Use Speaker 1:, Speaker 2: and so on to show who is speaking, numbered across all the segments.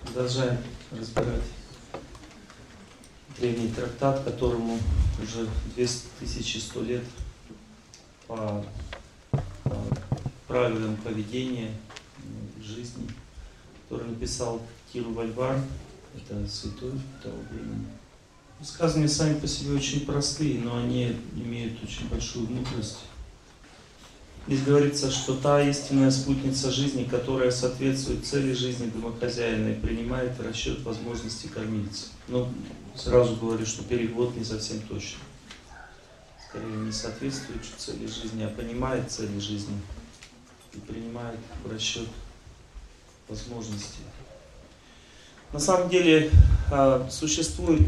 Speaker 1: Продолжаем разбирать древний трактат, которому уже 2100 лет по правилам поведения в жизни, который написал Тирувальвар, это святой того времени. Высказывания сами по себе очень простые, но они имеют очень большую мудрость. Здесь говорится, что та истинная спутница жизни, которая соответствует цели жизни домохозяина и принимает в расчет возможности кормильца. Но сразу говорю, что перевод не совсем точный. Скорее, не соответствует цели жизни, а понимает цели жизни и принимает в расчет возможности. На самом деле существует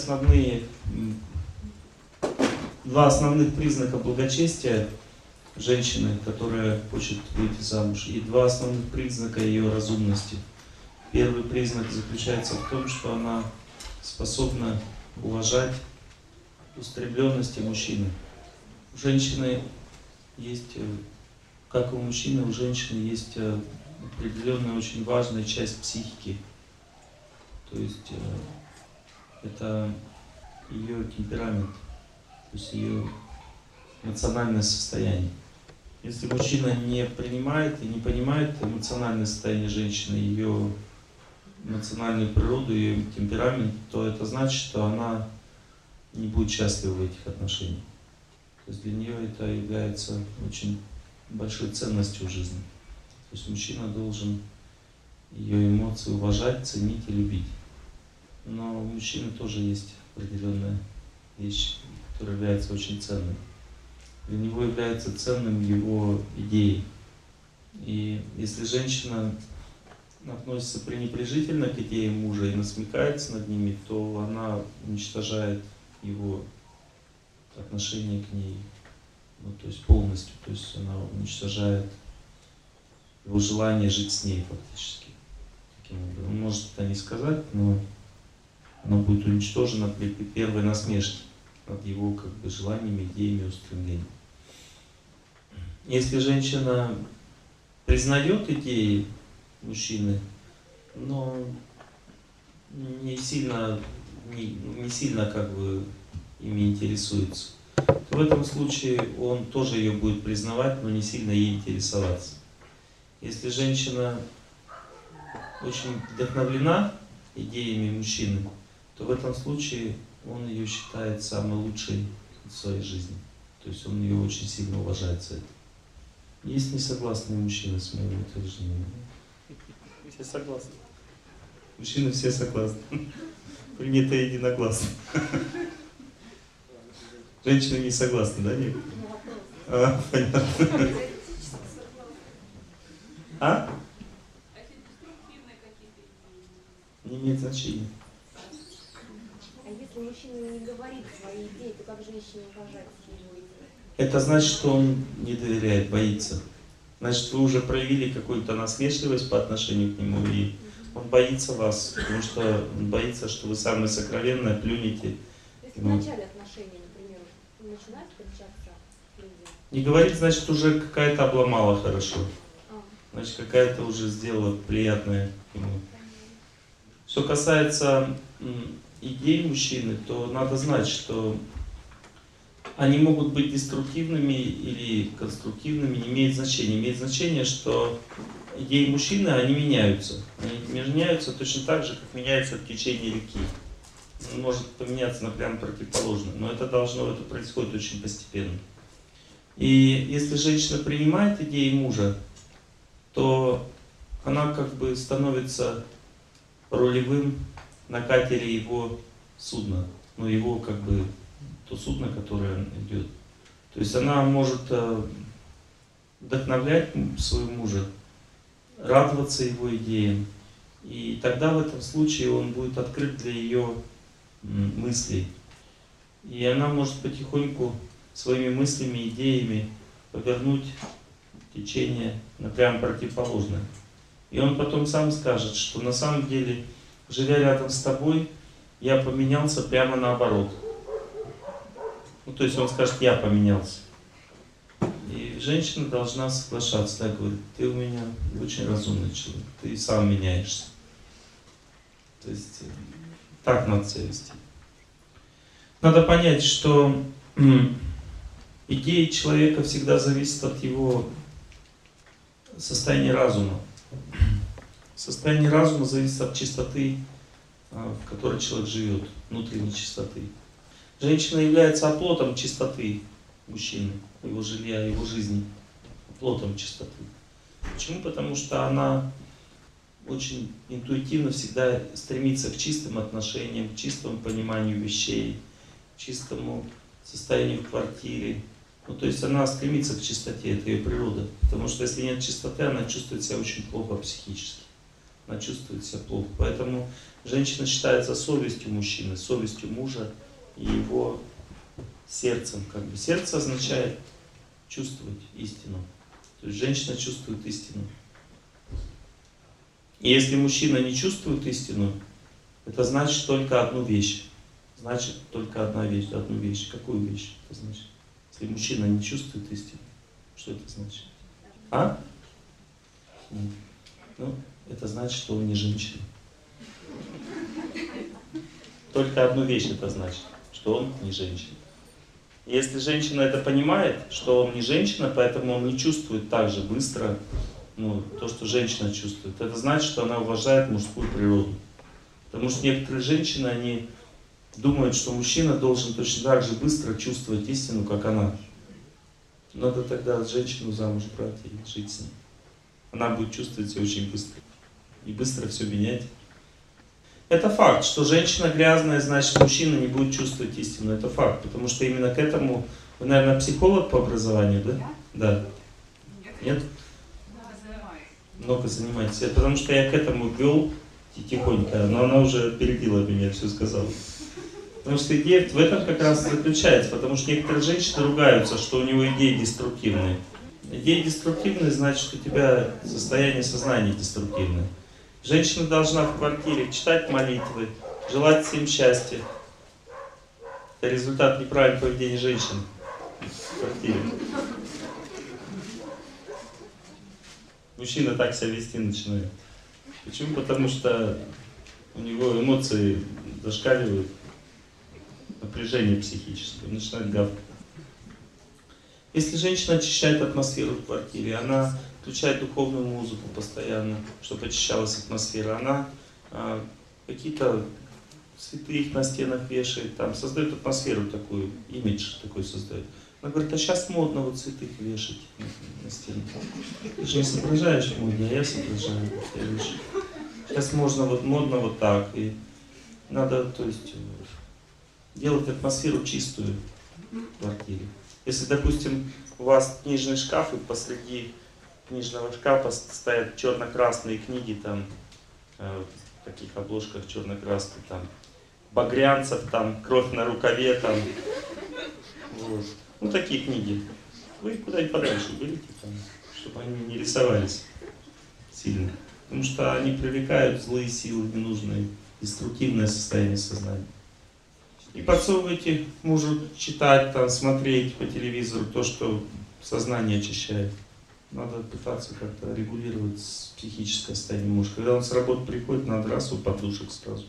Speaker 1: два основных признака благочестия женщины, которая хочет выйти замуж, и два основных признака ее разумности. Первый признак заключается в том, что она способна уважать устремленности мужчины. У женщины есть, как и у мужчины, у женщины есть определенная очень важная часть психики. То есть это ее темперамент, то есть ее эмоциональное состояние. Если мужчина не принимает и не понимает эмоциональное состояние женщины, ее эмоциональную природу, ее темперамент, то это значит, что она не будет счастлива в этих отношениях. То есть для нее это является очень большой ценностью в жизни. То есть мужчина должен ее эмоции уважать, ценить и любить. Но у мужчины тоже есть определенная вещь, которая является очень ценной. Для него является ценным его идеи. И если женщина относится пренебрежительно к идеям мужа и насмехается над ними, то она уничтожает его отношение к ней, то есть полностью. То есть она уничтожает его желание жить с ней фактически. Таким образом. Он может это не сказать, но оно будет уничтожено при первой насмешке над его желаниями, идеями, устремлениями. Если женщина признает идеи мужчины, но не сильно ими интересуется, то в этом случае он тоже ее будет признавать, но не сильно ей интересоваться. Если женщина очень вдохновлена идеями мужчины, то в этом случае он ее считает самой лучшей в своей жизни. То есть он ее очень сильно уважает за это. Есть несогласные мужчины с моим утверждением? Все согласны. Мужчины все согласны. Принято единогласно. Женщины не согласны, да, нет? Понятно. Не имеет значения.
Speaker 2: Если мужчина не говорит свои идеи, то как женщине уважать его идеи?
Speaker 1: Это значит, что он не доверяет, боится. Значит, вы уже проявили какую-то насмешливость по отношению к нему, и он боится вас, потому что он боится, что вы самое сокровенное плюнете.
Speaker 2: Если в начале отношений, например, начинает встречаться люди.
Speaker 1: Не говорит, значит, уже какая-то обломала хорошо. Значит, какая-то уже сделала приятное ему. Что касается идей мужчины, то надо знать, что они могут быть деструктивными или конструктивными, не имеет значения. Имеет значение, что идеи мужчины, они меняются. Они меняются точно так же, как меняется течение реки. Он может поменяться на прямо противоположно, но это происходит очень постепенно. И если женщина принимает идеи мужа, то она становится рулевым на катере его судна, его то судно, которое идет. То есть она может вдохновлять своего мужа, радоваться его идеям, и тогда в этом случае он будет открыт для ее мыслей. И она может потихоньку своими мыслями, идеями повернуть течение на прямо противоположное. И он потом сам скажет, что на самом деле, живя рядом с тобой, я поменялся прямо наоборот. То есть он скажет, я поменялся. И женщина должна соглашаться, так говорит, ты у меня очень разумный человек, ты сам меняешься. То есть так надо себя вести. Надо понять, что идеи человека всегда зависят от его состояния разума. Состояние разума зависит от чистоты, в которой человек живет, внутренней чистоты. Женщина является оплотом чистоты мужчины, его жилья, его жизни. Оплотом чистоты. Почему? Потому что она очень интуитивно всегда стремится к чистым отношениям, к чистому пониманию вещей, к чистому состоянию в квартире. Ну, то есть она стремится к чистоте, это ее природа. Потому что если нет чистоты, она чувствует себя очень плохо психически. Она чувствует себя плохо. Поэтому женщина считается совестью мужчины, совестью мужа и его сердцем. Как бы. Сердце означает чувствовать истину. То есть женщина чувствует истину. И если мужчина не чувствует истину, это значит только одну вещь. Значит только одну вещь. Какую вещь это значит? Если мужчина не чувствует истину, что это значит? А? Ну, это значит, что он не женщина. Только одну вещь это значит, что он не женщина. Если женщина это понимает, что он не женщина, поэтому он не чувствует так же быстро то, что женщина чувствует, это значит, что она уважает мужскую природу. Потому что некоторые женщины, они думают, что мужчина должен точно так же быстро чувствовать истину, как она. Надо тогда женщину замуж брать и жить с ней. Она будет чувствовать все очень быстро. И быстро все менять. Это факт, что женщина грязная, значит мужчина не будет чувствовать истину. Это факт, потому что именно к этому... Вы, наверное, психолог по образованию, да? Да. Нет? Много занимаетесь. Потому что я к этому вел тихонько, но она уже перебила меня, все сказала. Потому что идея в этом как раз заключается, потому что некоторые женщины ругаются, что у него идеи деструктивные. Идеи деструктивные, значит, что у тебя состояние сознания деструктивное. Женщина должна в квартире читать молитвы, желать всем счастья. Это результат неправильного поведения женщин в квартире. Мужчина так себя вести начинает. Почему? Потому что у него эмоции зашкаливают, напряжение психическое, он начинает гавкать. Если женщина очищает атмосферу в квартире, она включает духовную музыку постоянно, чтобы очищалась атмосфера, она какие-то цветы их на стенах вешает, там создает атмосферу такую, имидж такой создает. Она говорит, а сейчас модно вот цветы вешать на стенах. Ты же не соображаешь в моде, а я соображаю. Сейчас модно вот так. И надо, то есть, делать атмосферу чистую в квартире. Если, допустим, у вас книжный шкаф, и посреди книжного шкафа стоят черно-красные книги, там, в таких обложках черно-красных, там, Багрянцев, там, Кровь на рукаве, там, вот. Ну, такие книги. Вы куда-нибудь подальше берите, там, чтобы они не рисовались сильно. Потому что они привлекают злые силы, ненужные, деструктивное состояние сознания. И подсовывайте мужу читать, там, смотреть по телевизору то, что сознание очищает. Надо пытаться как-то регулировать психическое состояние мужа. Когда он с работы приходит, надо раз под душек сразу.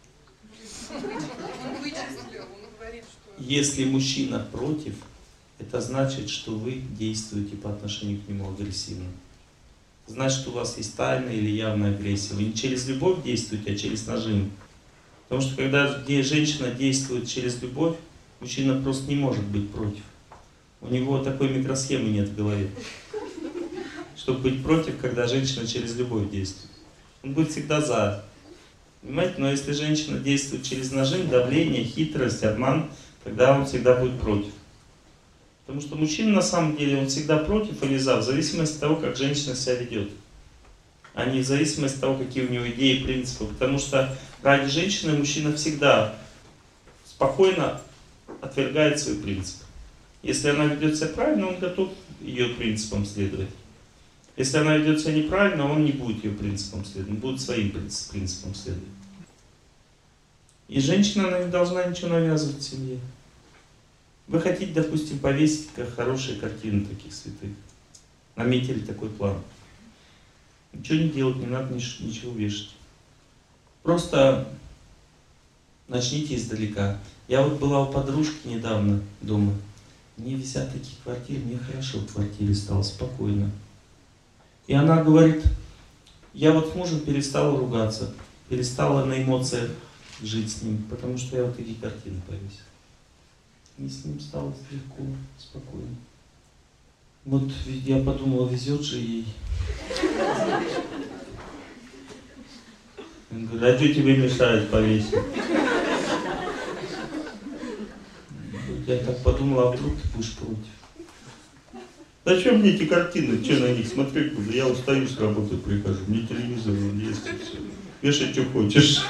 Speaker 1: Если мужчина против, это значит, что вы действуете по отношению к нему агрессивно. Значит, у вас есть тайная или явная агрессия. Вы не через любовь действуете, а через нажим. Потому что когда женщина действует через любовь, мужчина просто не может быть против. У него такой микросхемы нет в голове. Чтобы быть против, когда женщина через любовь действует. Он будет всегда за. Понимаете? Но если женщина действует через нажим, давление, хитрость, обман, тогда он всегда будет против. Потому что мужчина на самом деле, он всегда против или за, в зависимости от того, как женщина себя ведет. А не в зависимости от того, какие у него идеи и принципы. Потому что ради женщины мужчина всегда спокойно отвергает свои принципы. Если она ведет себя правильно, он готов ее принципам следовать. Если она ведет себя неправильно, он не будет ее принципам следовать, он будет своим принципам следовать. И женщина, она не должна ничего навязывать в семье. Вы хотите, допустим, повесить как хорошие картины таких святых. Наметили такой план. Ничего не делать, не надо ничего вешать. Просто начните издалека. Я вот была у подружки недавно дома. Мне висят такие квартиры, мне хорошо в квартире стало, спокойно. И она говорит, я вот с мужем перестала ругаться, перестала на эмоциях жить с ним, потому что я вот такие картины повесила. И с ним стало легко, спокойно. Вот я подумала, везет же ей. Он говорит, а что тебе мешает повесить? Я так подумала, а вдруг ты будешь против? Зачем мне эти картины? Что на них смотреть буду? Я устаю с работы, прихожу. Мне телевизор есть и все. Вешай, что хочешь.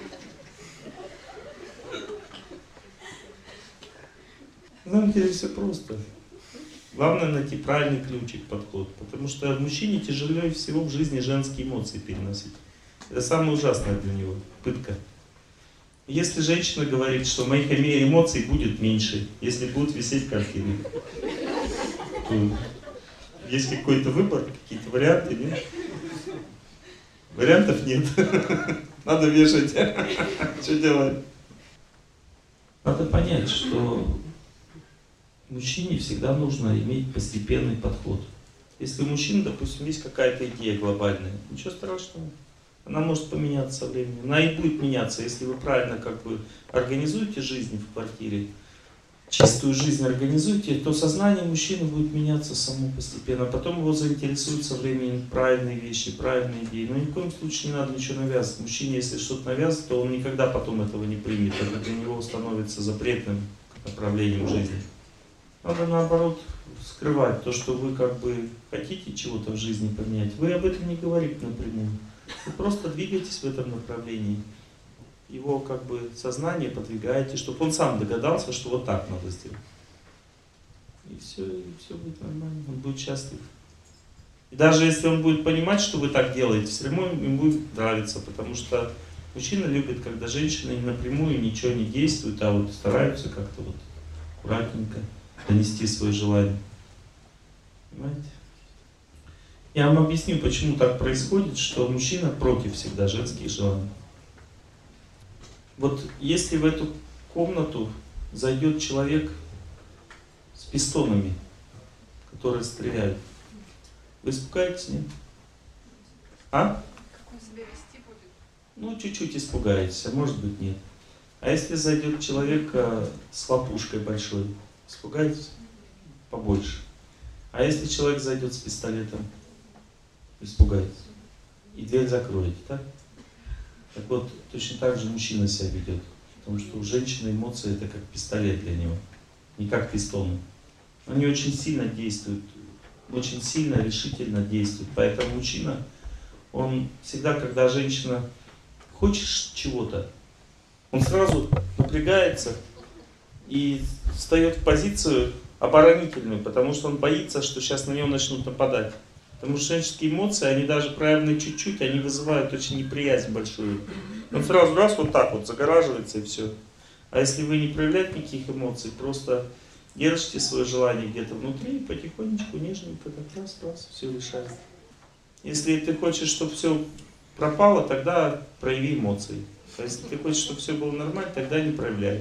Speaker 1: На самом деле все просто. Главное найти правильный ключик, подход. Потому что мужчине тяжелее всего в жизни женские эмоции переносить. Это самое ужасное для него. Пытка. Если женщина говорит, что моих эмоций будет меньше, если будут висеть картины, то есть какой-то выбор, какие-то варианты, нет? Вариантов нет. Надо вешать. Что делать? Надо понять, что мужчине всегда нужно иметь постепенный подход. Если у мужчины, допустим, есть какая-то идея глобальная, ничего страшного. Она может поменяться со временем. Она и будет меняться, если вы правильно организуете жизнь в квартире, чистую жизнь организуете, то сознание мужчины будет меняться само постепенно. Потом его заинтересуют со временем правильные вещи, правильные идеи. Но ни в коем случае не надо ничего навязывать. Мужчине, если что-то навязывать, то он никогда потом этого не примет. Это для него становится запретным направлением жизни. Надо наоборот скрывать то, что вы хотите чего-то в жизни поменять. Вы об этом не говорите напрямую. Вы просто двигаетесь в этом направлении. Его сознание подвигаете, чтобы он сам догадался, что вот так надо сделать. И все будет нормально, он будет счастлив. И даже если он будет понимать, что вы так делаете, все равно ему будет нравиться, потому что мужчина любит, когда женщины напрямую ничего не действуют, а вот стараются как-то аккуратненько донести свое желание. Понимаете? Я вам объясню, почему так происходит, что мужчина против всегда женских желаний. Вот если в эту комнату зайдет человек с пистонами, которые стреляют, вы испугаетесь, нет? А?
Speaker 3: Как он себя вести будет?
Speaker 1: Ну, чуть-чуть испугаетесь, а может быть нет. А если зайдет человек с лопушкой большой, испугаетесь? Побольше. А если человек зайдет с пистолетом, испугаетесь? И дверь закроете, так? Так вот, точно так же мужчина себя ведет. Потому что у женщины эмоции это как пистолет для него, не как пистоны. Они очень сильно действуют, очень сильно, решительно действуют. Поэтому мужчина, он всегда, когда женщина хочет чего-то, он сразу напрягается и встает в позицию оборонительную, потому что он боится, что сейчас на него начнут нападать. Потому что женские эмоции, они даже проявлены чуть-чуть, они вызывают очень неприязнь большую. Он сразу раз вот так вот загораживается и все. А если вы не проявляете никаких эмоций, просто держите свое желание где-то внутри, потихонечку, нежненько, так раз, все решает. Если ты хочешь, чтобы все пропало, тогда прояви эмоции. А если ты хочешь, чтобы все было нормально, тогда не проявляй.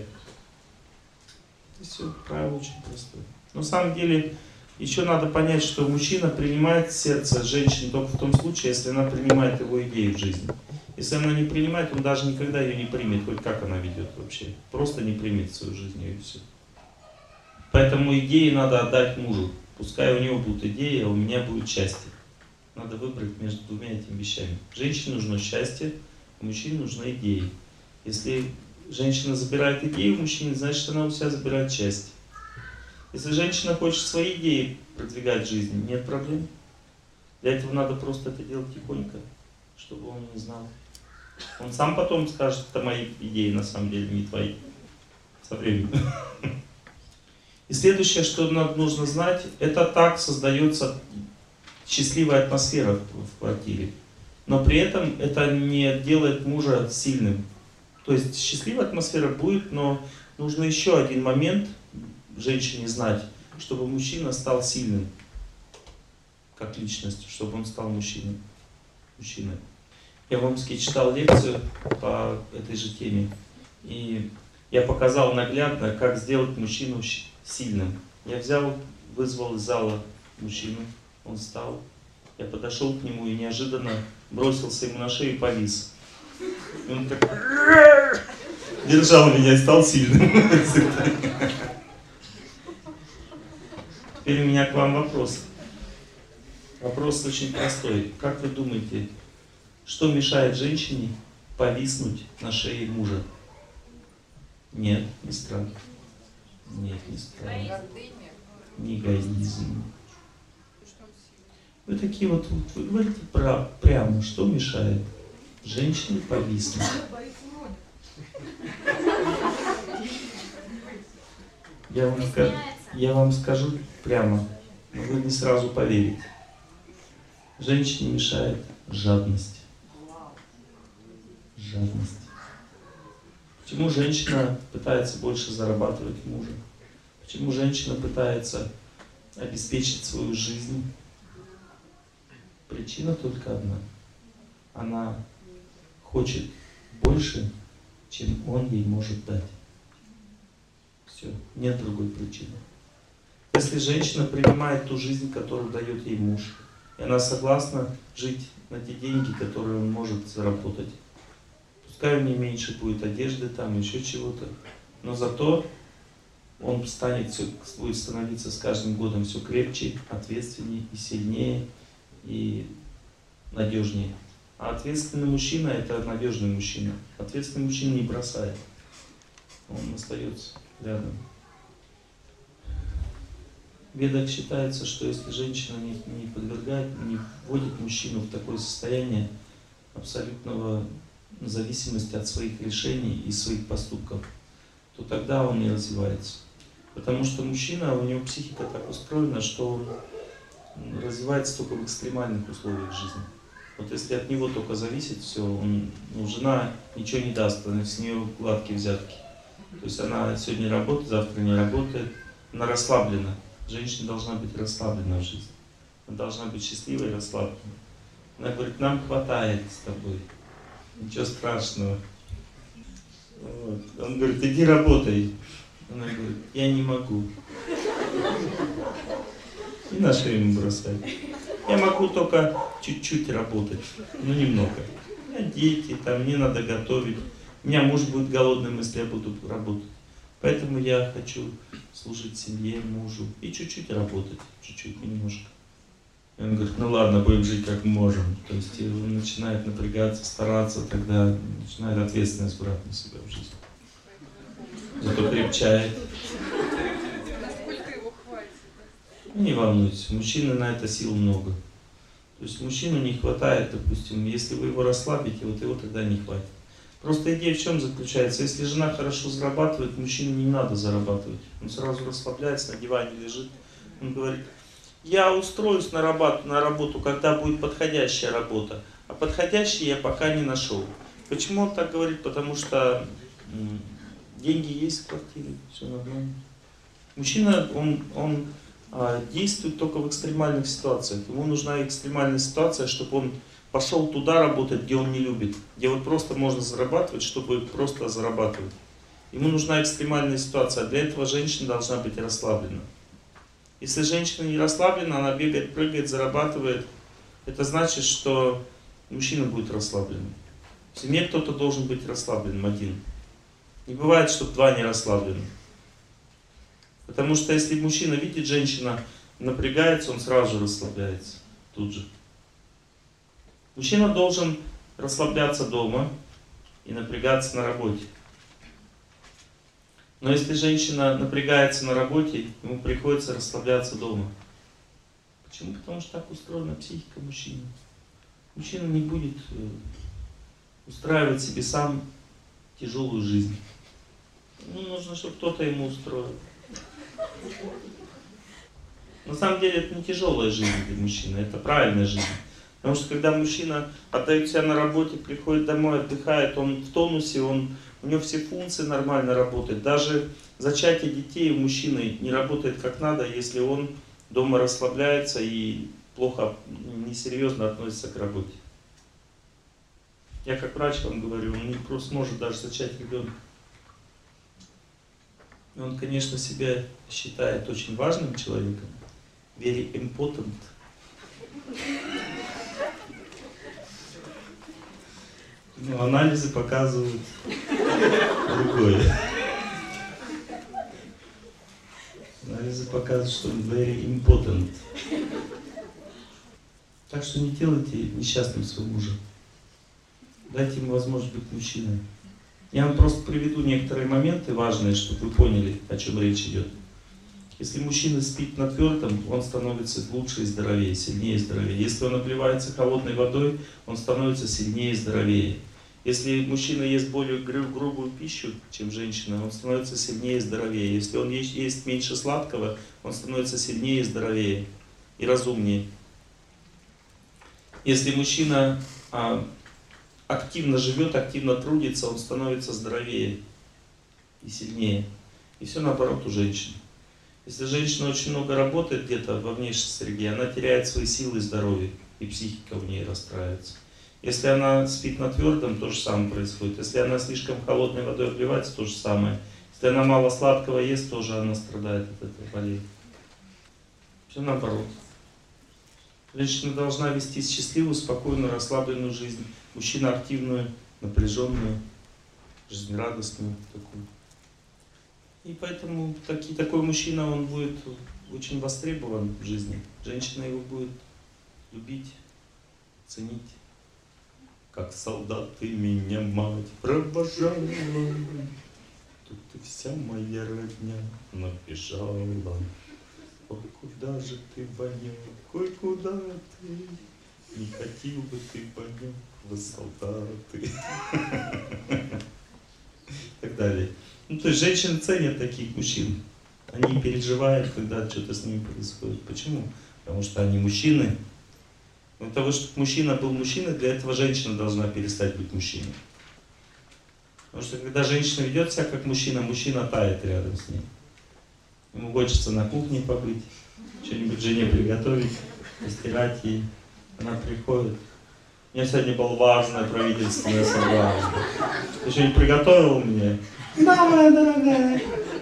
Speaker 1: И все, правило очень простое. Но на самом деле, еще надо понять, что мужчина принимает сердце женщины только в том случае, если она принимает его идеи в жизни. Если она не принимает, он даже никогда ее не примет, хоть как она ведет вообще. Просто не примет в свою жизнь ее и все. Поэтому идеи надо отдать мужу. Пускай у него будут идеи, а у меня будет счастье. Надо выбрать между двумя этими вещами. Женщине нужно счастье, а мужчине нужны идеи. Если женщина забирает идею у мужчины, значит она у себя забирает счастье. Если женщина хочет свои идеи продвигать в жизни, нет проблем. Для этого надо просто это делать тихонько, чтобы он не знал. Он сам потом скажет, это мои идеи, на самом деле, не твои. Со временем. И следующее, что нам нужно знать, это так создается счастливая атмосфера в квартире. Но при этом это не делает мужа сильным. То есть счастливая атмосфера будет, но нужно еще один момент женщине знать, чтобы мужчина стал сильным, как личностью, чтобы он стал мужчиной. Я в Омске читал лекцию по этой же теме. И я показал наглядно, как сделать мужчину сильным. Я взял, вызвал из зала мужчину, он встал. Я подошел к нему и неожиданно бросился ему на шею и повис. И он так держал меня и стал сильным. Теперь у меня к вам вопрос. Вопрос очень простой. Как вы думаете, что мешает женщине повиснуть на шее мужа? Нет, не страх. Нет, не страх.
Speaker 3: Гордыня.
Speaker 1: Не эгоизм.
Speaker 3: Что он сильный.
Speaker 1: Вы такие вот, вы говорите прямо, что мешает женщине повиснуть? Я вам скажу прямо, но вы не сразу поверите. Женщине мешает жадность. Жадность. Почему женщина пытается больше зарабатывать мужа? Почему женщина пытается обеспечить свою жизнь? Причина только одна. Она хочет больше, чем он ей может дать. Все, нет другой причины. Если женщина принимает ту жизнь, которую дает ей муж, и она согласна жить на те деньги, которые он может заработать, пускай у нее меньше будет одежды, там еще чего-то, но зато он будет становиться с каждым годом все крепче, ответственнее и сильнее, и надежнее. А ответственный мужчина — это надежный мужчина. Ответственный мужчина не бросает. Он остается рядом. В Ведах считается, что если женщина не подвергает, не вводит мужчину в такое состояние абсолютного зависимости от своих решений и своих поступков, то тогда он не развивается. Потому что мужчина, у него психика так устроена, что он развивается только в экстремальных условиях жизни. Вот если от него только зависит все, жена ничего не даст, с нее гладкие взятки. То есть она сегодня работает, завтра не работает, она расслаблена. Женщина должна быть расслаблена в жизни. Она должна быть счастливой и расслаблена. Она говорит, нам хватает с тобой. Ничего страшного. Вот. Он говорит, иди работай. Она говорит, я не могу. И на шею ему бросает. Я могу только чуть-чуть работать, но немного. У меня дети, там мне надо готовить. У меня муж будет голодным, если я буду работать. Поэтому я хочу служить семье, мужу и чуть-чуть работать, чуть-чуть, немножко. И он говорит, ну ладно, будем жить как можем. То есть он начинает напрягаться, стараться, тогда начинает ответственность брать на себя в жизни. Зато крепчает.
Speaker 3: Насколько его хватит?
Speaker 1: Не волнуйтесь, мужчины на это сил много. То есть мужчину не хватает, допустим, если вы его расслабите, вот его тогда не хватит. Просто идея в чем заключается? Если жена хорошо зарабатывает, мужчине не надо зарабатывать. Он сразу расслабляется, на диване лежит. Он говорит, я устроюсь на работу, когда будет подходящая работа. А подходящей я пока не нашел. Почему он так говорит? Потому что деньги есть в квартире, все нормально. Мужчина, он действует только в экстремальных ситуациях. Ему нужна экстремальная ситуация, чтобы он пошел туда работать, где он не любит, где вот просто можно зарабатывать, чтобы просто зарабатывать. Ему нужна экстремальная ситуация, а для этого женщина должна быть расслаблена. Если женщина не расслаблена, она бегает, прыгает, зарабатывает, это значит, что мужчина будет расслабленным. В семье кто-то должен быть расслабленным один. Не бывает, чтобы два не расслаблены. Потому что если мужчина видит, женщина напрягается, он сразу же расслабляется, тут же. Мужчина должен расслабляться дома и напрягаться на работе. Но если женщина напрягается на работе, ему приходится расслабляться дома. Почему? Потому что так устроена психика мужчины. Мужчина не будет устраивать себе сам тяжелую жизнь. Нужно, чтобы кто-то ему устроил. На самом деле это не тяжелая жизнь для мужчины, это правильная жизнь. Потому что когда мужчина отдает себя на работе, приходит домой, отдыхает, он в тонусе, у него все функции нормально работают. Даже зачатие детей у мужчины не работает как надо, если он дома расслабляется и плохо, несерьезно относится к работе. Я как врач вам говорю, он не просто сможет даже зачать ребенка. И он, конечно, себя считает очень важным человеком, very important. Но анализы показывают другое. Анализы показывают, что он very important. Так что не делайте несчастным своего мужа. Дайте ему возможность быть мужчиной. Я вам просто приведу некоторые моменты важные, чтобы вы поняли, о чем речь идет. Если мужчина спит на твердом, он становится лучше и здоровее, сильнее и здоровее. Если он обливается холодной водой, он становится сильнее и здоровее. Если мужчина ест более грубую пищу, чем женщина, он становится сильнее и здоровее. Если он ест меньше сладкого, он становится сильнее и здоровее, и разумнее. Если мужчина активно живет, активно трудится, он становится здоровее и сильнее. И все наоборот у женщин. Если женщина очень много работает где-то во внешней среде, она теряет свои силы и здоровье, и психика в ней расстраивается. Если она спит на твердом, то же самое происходит. Если она слишком холодной водой обливается, то же самое. Если она мало сладкого ест, тоже она страдает от этого, болеет. Все наоборот. Женщина должна вести счастливую, спокойную, расслабленную жизнь. Мужчина активную, напряженную, жизнерадостную такую. И поэтому такой мужчина, он будет очень востребован в жизни. Женщина его будет любить, ценить. Как солдат ты меня, мать, провожала, тут и вся моя родня набежала. Ой, куда же ты, Ванек, ой, куда ты? Не хотел бы ты, Ванек, в солдаты. И так далее. Ну, то есть женщины ценят таких мужчин. Они переживают, когда что-то с ними происходит. Почему? Потому что они мужчины. Для того, чтобы мужчина был мужчиной, для этого женщина должна перестать быть мужчиной. Потому что когда женщина ведет себя как мужчина, мужчина тает рядом с ней. Ему хочется на кухне побыть, что-нибудь жене приготовить, постирать ей. Она приходит. У меня сегодня было важное правительственное собрание. Ты что-нибудь приготовил мне? Да, моя дорогая.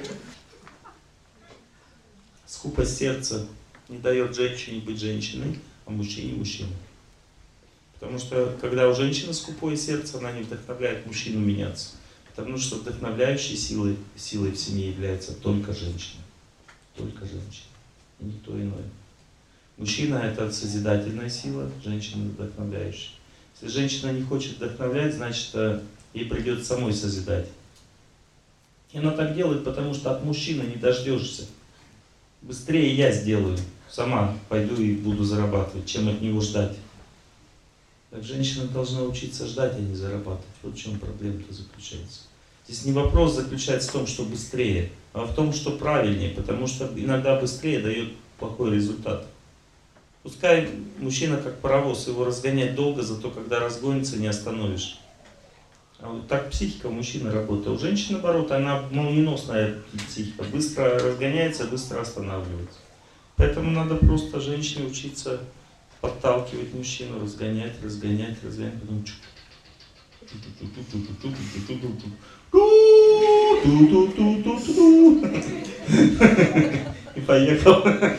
Speaker 1: Скупость сердца не дает женщине быть женщиной, а мужчине мужчиной. Потому что когда у женщины скупое сердце, она не вдохновляет мужчину меняться. Потому что вдохновляющей силой в семье является только женщина. Только женщина. И никто иной. Мужчина — это созидательная сила, женщина — вдохновляющая. Если женщина не хочет вдохновлять, значит, ей придется самой созидать. И она так делает, потому что от мужчины не дождешься. Быстрее я сделаю. Сама пойду и буду зарабатывать, чем от него ждать. Так женщина должна учиться ждать, а не зарабатывать. Вот в чем проблема-то заключается. Здесь не вопрос заключается в том, что быстрее, а в том, что правильнее, потому что иногда быстрее дает плохой результат. Пускай мужчина как паровоз, его разгонять долго, зато когда разгонится, не остановишь. А вот так психика у мужчины работает. А у женщины, наоборот, она молниеносная психика. Быстро разгоняется, быстро останавливается. Поэтому надо просто женщине учиться подталкивать мужчину, разгонять, потом и поехал.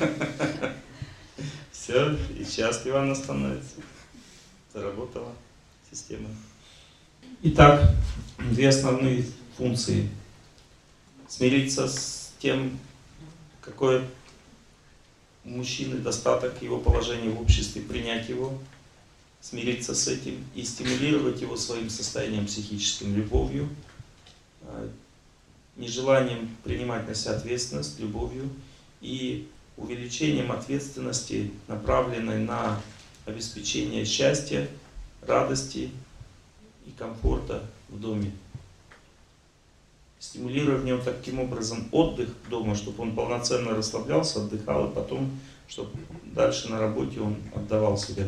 Speaker 1: Все, и счастлива она становится. Заработала система. Итак, две основные функции. Смириться с тем, какое у мужчины достаток его положения в обществе, принять его, смириться с этим и стимулировать его своим состоянием психическим, любовью, нежеланием принимать на себя ответственность, любовью и увеличением ответственности, направленной на обеспечение счастья, радости и комфорта в доме. Стимулируя в нем таким образом отдых дома, чтобы он полноценно расслаблялся, отдыхал, и потом, чтобы дальше на работе он отдавал себя.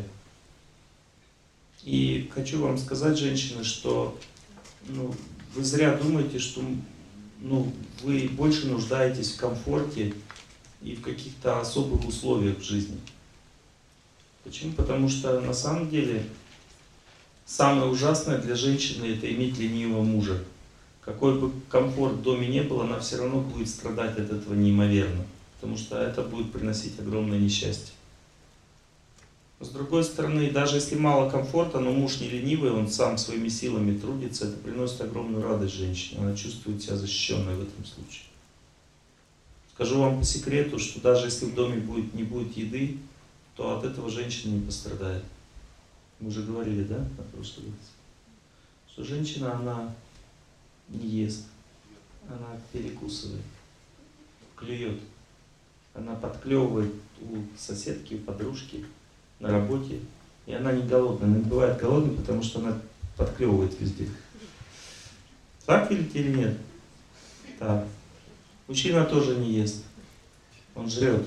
Speaker 1: И хочу вам сказать, женщины, что вы зря думаете, что вы больше нуждаетесь в комфорте и в каких-то особых условиях в жизни. Почему? Потому что на самом деле Самое ужасное для женщины — это иметь ленивого мужа. Какой бы комфорт в доме не был, она все равно будет страдать от этого неимоверно. Потому что это будет приносить огромное несчастье. С другой стороны, даже если мало комфорта, но муж не ленивый, он сам своими силами трудится, это приносит огромную радость женщине. Она чувствует себя защищенной в этом случае. Скажу вам по секрету, что даже если в доме не будет еды, то от этого женщина не пострадает. Мы уже говорили, да, на прошлый раз? Что женщина, она не ест, она перекусывает, клюет. Она подклевывает у соседки, у подружки на работе, и она не голодная. Она не бывает голодной, потому что она подклевывает везде. Так видите или нет? Так. Мужчина тоже не ест. Он жрет.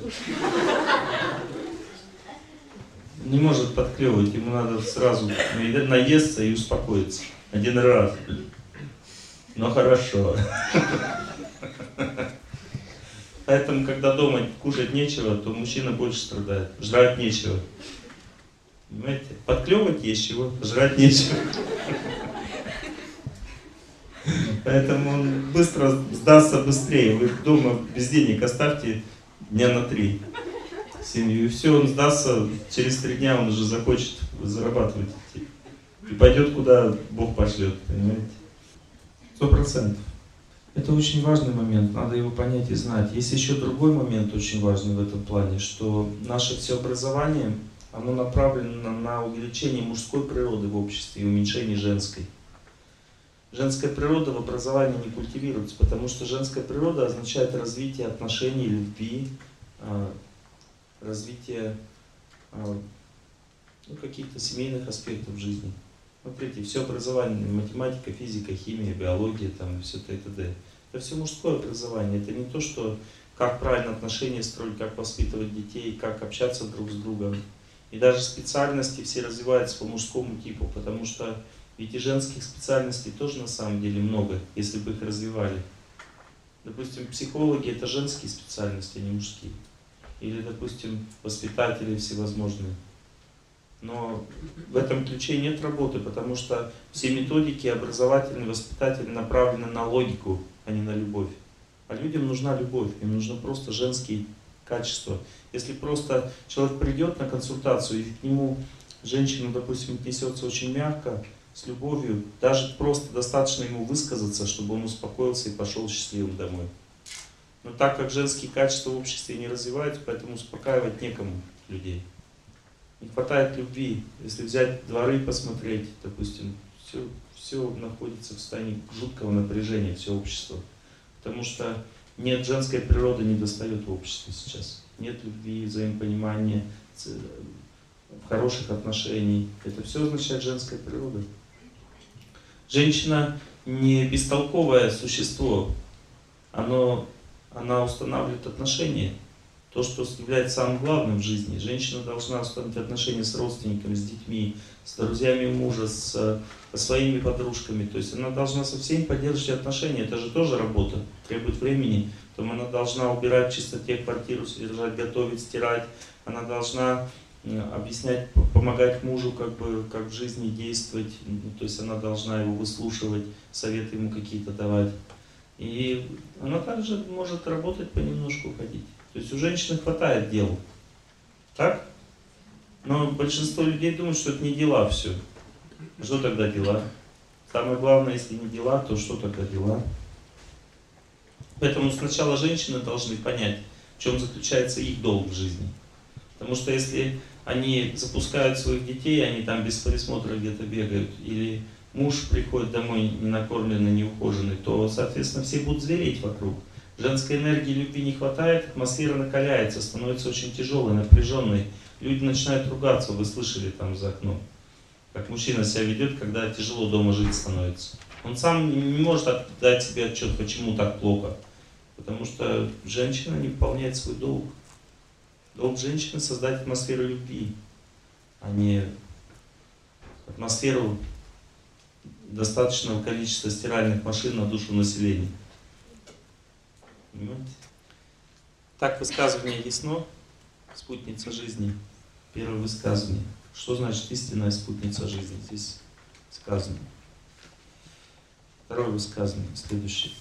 Speaker 1: Не может подклевывать, ему надо сразу наесться и успокоиться. Один раз. Но хорошо. Поэтому, когда дома кушать нечего, то мужчина больше страдает. Жрать нечего. Понимаете? Подклевывать есть чего, жрать нечего. Поэтому он быстро сдастся быстрее. Вы дома без денег оставьте дня на 3 семью. И все, он сдастся, через 3 дня он уже захочет зарабатывать идти. И пойдет, куда Бог пошлет, понимаете? 100%. Это очень важный момент, надо его понять и знать. Есть еще другой момент очень важный в этом плане, что наше все образование, оно направлено на увеличение мужской природы в обществе и уменьшение женской. Женская природа в образовании не культивируется, потому что женская природа означает развитие отношений, любви, развитие каких-то семейных аспектов жизни. Смотрите, все образование, математика, физика, химия, биология, там, все это и т.д. Это все мужское образование. Это не то, что как правильно отношения строить, как воспитывать детей, как общаться друг с другом. И даже специальности все развиваются по мужскому типу, потому что ведь и женских специальностей тоже на самом деле много, если бы их развивали. Допустим, психологи — это женские специальности, а не мужские. Или, допустим, воспитатели всевозможные. Но в этом ключе нет работы, потому что все методики образовательные, воспитательные направлены на логику, а не на любовь. А людям нужна любовь, им нужно просто женские качества. Если просто человек придет на консультацию, и к нему женщина, допустим, отнесется очень мягко, с любовью, даже просто достаточно ему высказаться, чтобы он успокоился и пошел счастливым домой. Но так как женские качества в обществе не развиваются, поэтому успокаивать некому людей. Не хватает любви. Если взять дворы и посмотреть, допустим, все находится в состоянии жуткого напряжения, все общество. Потому что нет, женской природы не достает в обществе сейчас. Нет любви, взаимопонимания, хороших отношений. Это все означает женская природа. Женщина не бестолковое существо. Она устанавливает отношения. То, что является самым главным в жизни. Женщина должна установить отношения с родственниками, с детьми, с друзьями мужа, со своими подружками. То есть она должна со всеми поддерживать отношения. Это же тоже работа, требует времени. Потом она должна убирать в чистоте квартиру, содержать, готовить, стирать. Она должна объяснять, помогать мужу, как в жизни действовать. То есть она должна его выслушивать, советы ему какие-то давать. И она также может работать понемножку, ходить. То есть у женщины хватает дел. Так? Но большинство людей думают, что это не дела все. Что тогда дела? Самое главное, если не дела, то что тогда дела? Поэтому сначала женщины должны понять, в чем заключается их долг в жизни. Потому что если они запускают своих детей, они там без присмотра где-то бегают, или муж приходит домой не накормленный, не ухоженный, то, соответственно, все будут звереть вокруг. Женской энергии, любви не хватает, атмосфера накаляется, становится очень тяжелой, напряженной. Люди начинают ругаться, вы слышали там за окном, как мужчина себя ведет, когда тяжело дома жить становится. Он сам не может дать себе отчет, почему так плохо. Потому что женщина не выполняет свой долг. Долг женщины — создать атмосферу любви, а не атмосферу достаточного количества стиральных машин на душу населения. Понимаете? Так, высказывание ясно. Спутница жизни. Первое высказывание. Что значит истинная спутница жизни? Здесь сказано. Второе высказывание, следующее.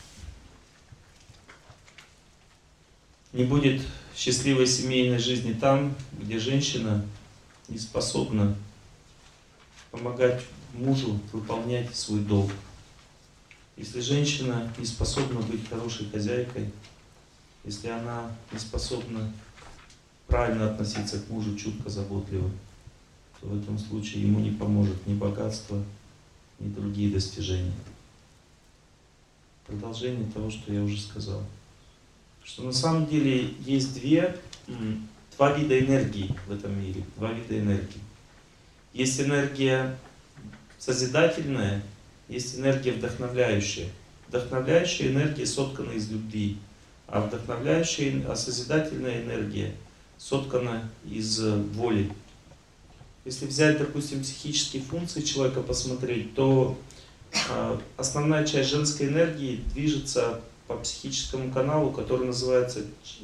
Speaker 1: Не будет счастливой семейной жизни там, где женщина не способна помогать мужу выполнять свой долг. Если женщина не способна быть хорошей хозяйкой, если она не способна правильно относиться к мужу, чутко, заботливо, то в этом случае ему не поможет ни богатство, ни другие достижения. Продолжение того, что я уже сказал. Что на самом деле есть два вида энергии в этом мире. Два вида энергии. Есть энергия созидательная, есть энергия вдохновляющая. Вдохновляющая энергия соткана из любви, а созидательная энергия соткана из воли. Если взять, допустим, психические функции человека посмотреть, то основная часть женской энергии движется по психическому каналу, который называется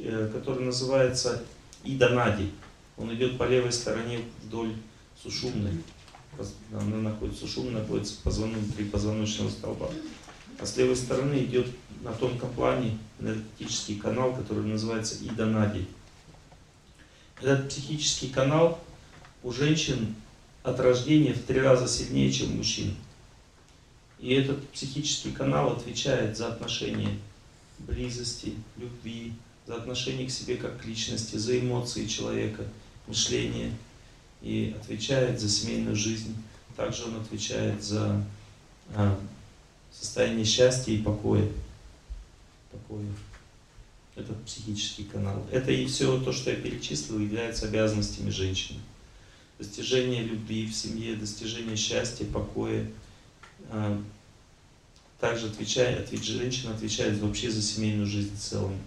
Speaker 1: Ида-Нади. Он идет по левой стороне вдоль сушумной. Сушумна находится внутри позвоночного столба. А с левой стороны идет на тонком плане энергетический канал, который называется Ида-Нади. Этот психический канал у женщин от рождения в 3 раза сильнее, чем у мужчин. И этот психический канал отвечает за отношения близости, любви, за отношение к себе как к личности, за эмоции человека, мышление, и отвечает за семейную жизнь. Также он отвечает за состояние счастья и покоя. Этот психический канал. Это и все то, что я перечислил, является обязанностями женщины. Достижение любви в семье, достижение счастья, покоя. Также женщина отвечает вообще за семейную жизнь в целом.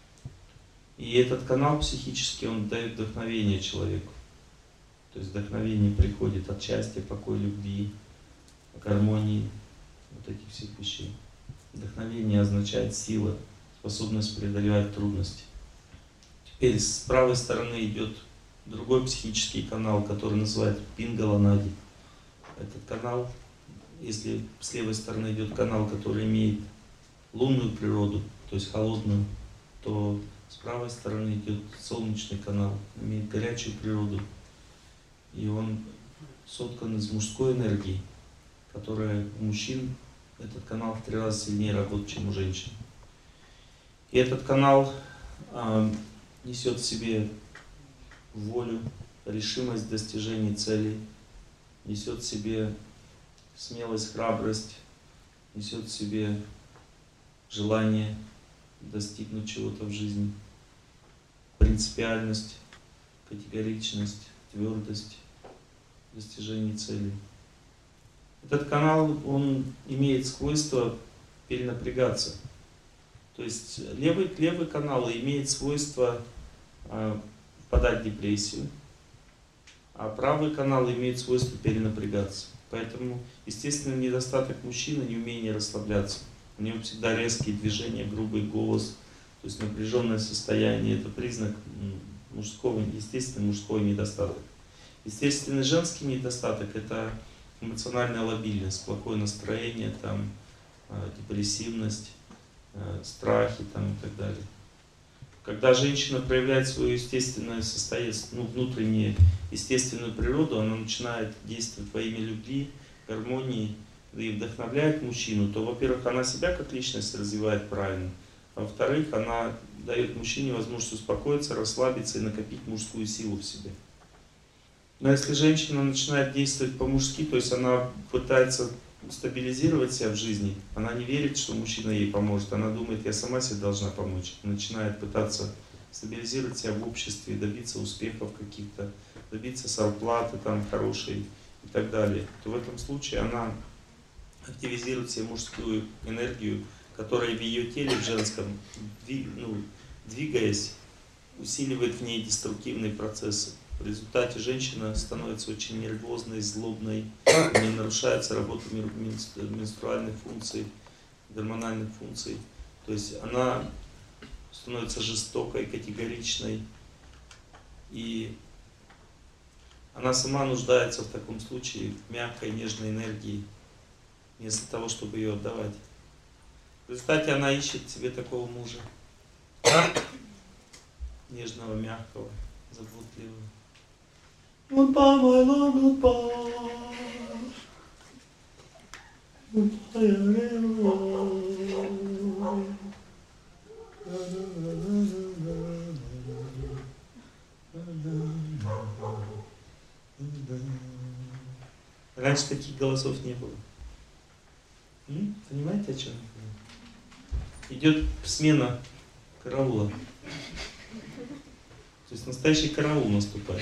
Speaker 1: И этот канал психический, он дает вдохновение человеку. То есть вдохновение приходит от счастья, покоя, любви, гармонии, вот этих всех вещей. Вдохновение означает сила, способность преодолевать трудности. Теперь с правой стороны идет другой психический канал, который называют Пингала-Нади. Этот канал, если с левой стороны идет канал, который имеет лунную природу, то есть холодную, то с правой стороны идет солнечный канал, имеет горячую природу. И он соткан из мужской энергии, которая у мужчин, этот канал в 3 раза сильнее работает, чем у женщин. И этот канал несет в себе волю, решимость в достижении целей, несет в себе смелость, храбрость, несет в себе желание достигнуть чего-то в жизни, принципиальность, категоричность, твердость в достижении целей. Этот канал, он имеет свойство перенапрягаться. То есть левый канал имеет свойство впадать в депрессию, а правый канал имеет свойство перенапрягаться. Поэтому естественный недостаток мужчины — неумение расслабляться. У него всегда резкие движения, грубый голос, то есть напряженное состояние. Это признак естественный мужской недостаток. Естественный женский недостаток — это эмоциональная лобильность, плохое настроение, депрессивность, страхи и так далее. Когда женщина проявляет свою естественное состояние, внутреннюю естественную природу, она начинает действовать во имя любви, гармонии и вдохновляет мужчину, то, во-первых, она себя как личность развивает правильно, а во-вторых, она дает мужчине возможность успокоиться, расслабиться и накопить мужскую силу в себе. Но если женщина начинает действовать по-мужски, то есть она пытается стабилизировать себя в жизни, она не верит, что мужчина ей поможет, она думает, я сама себе должна помочь, начинает пытаться стабилизировать себя в обществе, добиться успехов каких-то, добиться зарплаты хорошей и так далее, то в этом случае она активизирует себе мужскую энергию, которая в ее теле, в женском, двигаясь, усиливает в ней деструктивные процессы. В результате женщина становится очень нервозной, злобной, у нее нарушается работа менструальных функций, гормональных функций. То есть она становится жестокой, категоричной. И Она сама нуждается в таком случае в мягкой, нежной энергии, вместо того, чтобы ее отдавать. В результате она ищет себе такого мужа. Нежного, мягкого, заботливого. Goodbye, my love, goodbye. Раньше таких голосов не было. Понимаете, о чем я говорю? Идет смена караула. То есть настоящий караул наступает.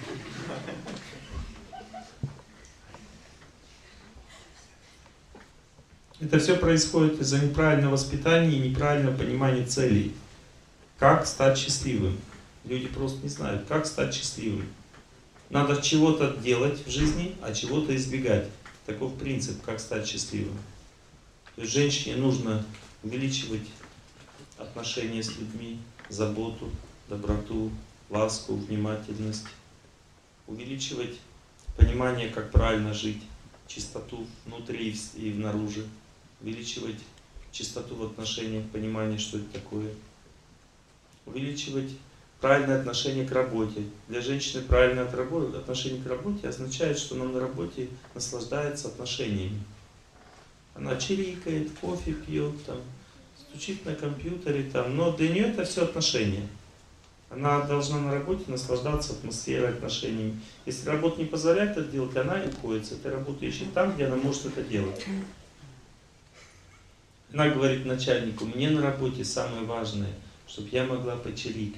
Speaker 1: Это все происходит из-за неправильного воспитания и неправильного понимания целей. Как стать счастливым? Люди просто не знают, как стать счастливым. Надо чего-то делать в жизни, а чего-то избегать. Таков принцип, как стать счастливым. То есть женщине нужно увеличивать отношения с людьми, заботу, доброту, ласку, внимательность. Увеличивать понимание, как правильно жить, чистоту внутри и внаружи. Увеличивать чистоту в отношениях, понимание, что это такое. Увеличивать правильное отношение к работе. Для женщины правильное отношение к работе означает, что она на работе наслаждается отношениями. Она чирикает, кофе пьет, там, стучит на компьютере, там, но для нее это все отношения. Она должна на работе наслаждаться атмосферой, отношениями. Если работа не позволяет это делать, она и уходит с этой работы, ищет там, где она может это делать. Она говорит начальнику: мне на работе самое важное, чтобы я могла почирикать.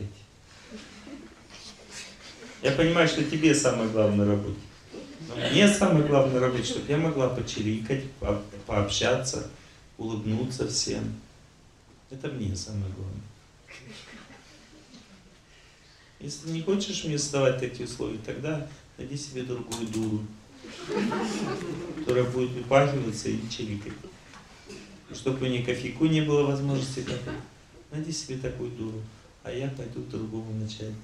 Speaker 1: Я понимаю, что тебе самое главное на работе. Но мне самое главное на работе, чтобы я могла почирикать, пообщаться, улыбнуться всем. Это мне самое главное. Если не хочешь мне создавать такие условия, тогда найди себе другую дуру, которая будет выпахиваться и чирикать. И чтобы у нее кофейку не было возможности капать, найди себе такую дуру, а я пойду к другому начальнику.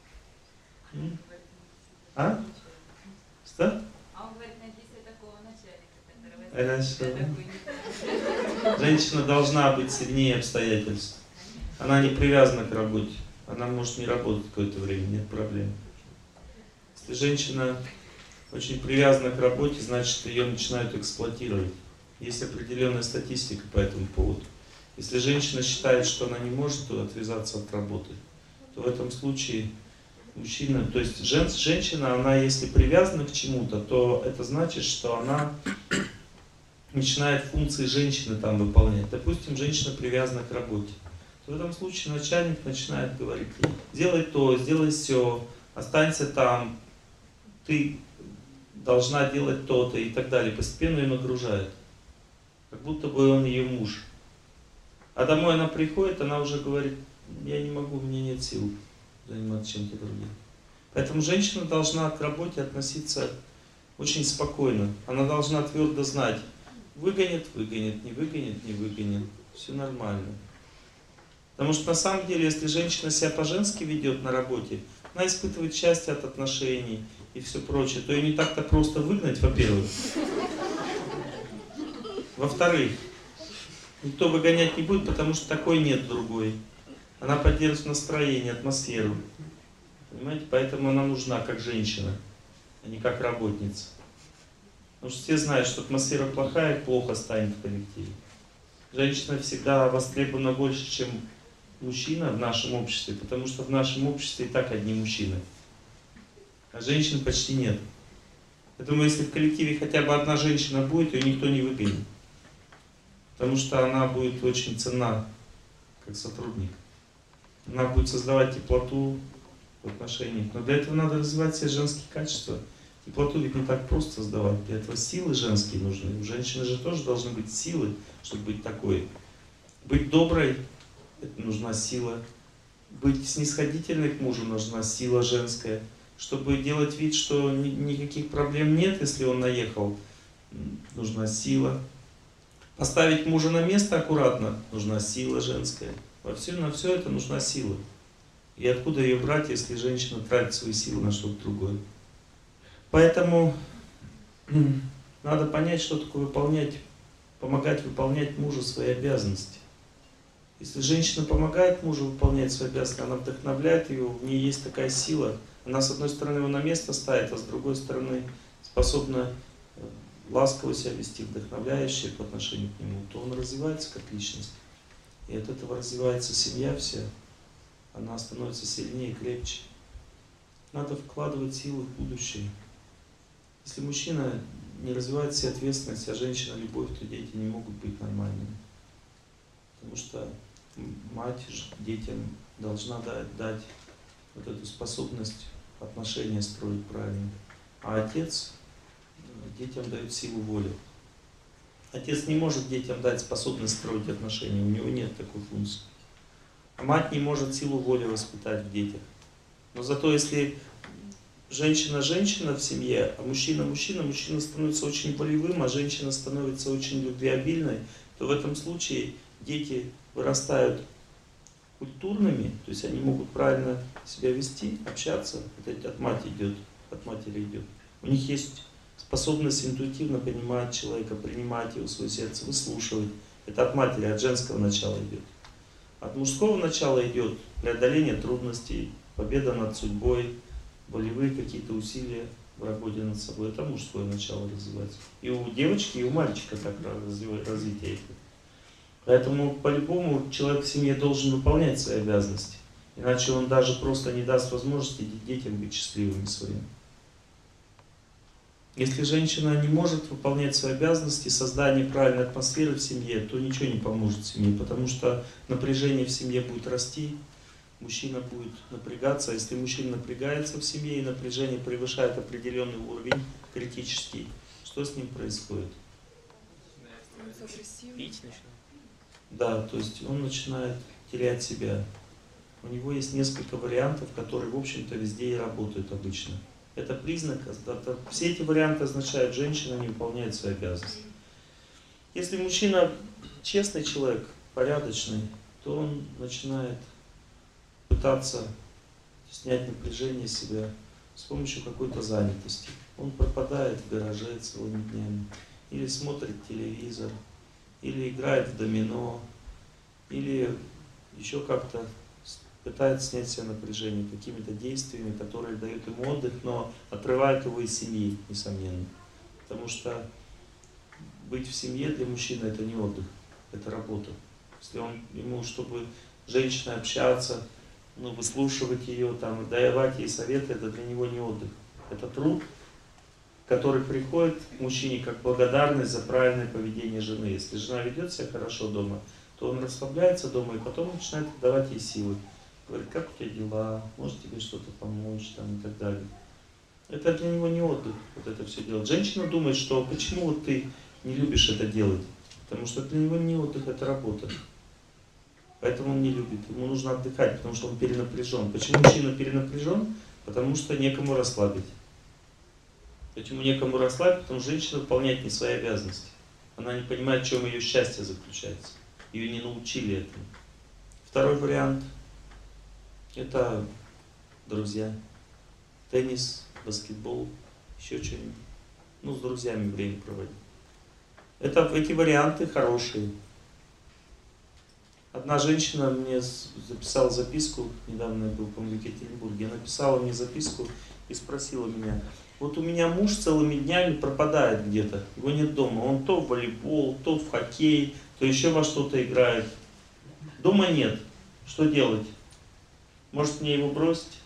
Speaker 1: А? Что?
Speaker 4: А он говорит, найди себе такого начальника, которого...
Speaker 1: Хорошо. Женщина должна быть сильнее обстоятельств. Она не привязана к работе. Она может не работать какое-то время, нет проблем. Если женщина очень привязана к работе, значит, ее начинают эксплуатировать. Есть определенная статистика по этому поводу. Если женщина считает, что она не может отвязаться от работы, то в этом случае мужчина, то есть женщина, она если привязана к чему-то, то это значит, что она начинает функции женщины там выполнять. Допустим, женщина привязана к работе. В этом случае начальник начинает говорить: сделай то, сделай все, останься там, ты должна делать то-то и так далее. Постепенно ее нагружает, как будто бы он ее муж. А домой она приходит, она уже говорит: я не могу, мне нет сил заниматься чем-то другим. Поэтому женщина должна к работе относиться очень спокойно. Она должна твердо знать: выгонит, выгонит, не выгонит, не выгонит. Все нормально. Потому что на самом деле, если женщина себя по-женски ведет на работе, она испытывает счастье от отношений и все прочее, то ее не так-то просто выгнать, во-первых. Во-вторых, никто выгонять не будет, потому что такой нет другой. Она поддерживает настроение, атмосферу. Понимаете? Поэтому она нужна как женщина, а не как работница. Потому что все знают, что атмосфера плохая, плохо станет в коллективе. Женщина всегда востребована больше, чем мужчина в нашем обществе, потому что в нашем обществе и так одни мужчины, а женщин почти нет. Я думаю, если в коллективе хотя бы одна женщина будет, ее никто не выгонит, потому что она будет очень ценна как сотрудник. Она будет создавать теплоту в отношениях. Но для этого надо развивать все женские качества. Теплоту ведь не так просто создавать. Для этого силы женские нужны. У женщины же тоже должны быть силы, чтобы быть такой. Быть доброй — это нужна сила. Быть снисходительной к мужу — нужна сила женская. Чтобы делать вид, что никаких проблем нет, если он наехал, нужна сила. Поставить мужа на место аккуратно — нужна сила женская. На все это нужна сила. И откуда ее брать, если женщина тратит свою силу на что-то другое? Поэтому надо понять, что такое помогать выполнять мужу свои обязанности. Если женщина помогает мужу выполнять свои обязанности, она вдохновляет его, в ней есть такая сила. Она с одной стороны его на место ставит, а с другой стороны способна ласково себя вести, вдохновляющая по отношению к нему, то он развивается как личность. И от этого развивается семья вся. Она становится сильнее, крепче. Надо вкладывать силы в будущее. Если мужчина не развивает в себе ответственность, а женщина любовь, то дети не могут быть нормальными. Потому что мать детям должна дать вот эту способность отношения строить правильно. А отец детям дает силу воли. Отец не может детям дать способность строить отношения, у него нет такой функции. А мать не может силу воли воспитать в детях. Но зато если женщина в семье, а мужчина становится очень волевым, а женщина становится очень любвеобильной, то в этом случае дети вырастают культурными, то есть они могут правильно себя вести, общаться, это от матери идет. У них есть способность интуитивно понимать человека, принимать его в свое сердце, выслушивать. Это от матери, от женского начала идет. От мужского начала идет преодоление трудностей, победа над судьбой, волевые какие-то усилия в работе над собой. Это мужское начало развивается. И у девочки, и у мальчика так развитие идет. Поэтому по-любому человек в семье должен выполнять свои обязанности. Иначе он даже просто не даст возможности детям быть счастливыми своими. Если женщина не может выполнять свои обязанности, создание правильной атмосферы в семье, то ничего не поможет семье, потому что напряжение в семье будет расти, мужчина будет напрягаться. Если мужчина напрягается в семье и напряжение превышает определенный уровень критический, что с ним происходит?
Speaker 3: Пить начинает.
Speaker 1: Да, то есть он начинает терять себя. У него есть несколько вариантов, которые, в общем-то, везде и работают обычно. Это признак, все эти варианты означают, что женщина не выполняет свои обязанности. Если мужчина честный человек, порядочный, то он начинает пытаться снять напряжение с себя с помощью какой-то занятости. Он пропадает в гараже целыми днями, или смотрит телевизор, или играет в домино, или еще как-то пытается снять себе напряжение какими-то действиями, которые дают ему отдых, но отрывают его из семьи, несомненно. Потому что быть в семье для мужчины это не отдых, это работа. Если ему, чтобы женщина общаться, выслушивать ее, давать ей советы, это для него не отдых. Это труд, который приходит к мужчине как благодарность за правильное поведение жены. Если жена ведет себя хорошо дома, то он расслабляется дома и потом начинает давать ей силы. Говорит, как у тебя дела, может тебе что-то помочь и так далее. Это для него не отдых, вот это все делать. Женщина думает, что почему ты не любишь это делать? Потому что для него не отдых, это работа. Поэтому он не любит, ему нужно отдыхать, потому что он перенапряжен. Почему мужчина перенапряжен? Потому что некому расслабить. Почему некому расслабить? Потому что женщина выполняет не свои обязанности. Она не понимает, в чем ее счастье заключается. Ее не научили этому. Второй вариант – это друзья. Теннис, баскетбол, еще что-нибудь. С друзьями время проводить. Эти варианты хорошие. Одна женщина мне записала записку, недавно я был, по-моему, в Екатеринбурге, она написала мне записку и спросила меня, вот у меня муж целыми днями пропадает где-то, его нет дома, он то в волейбол, то в хоккей, то еще во что-то играет. Дома нет, что делать? Может мне его бросить?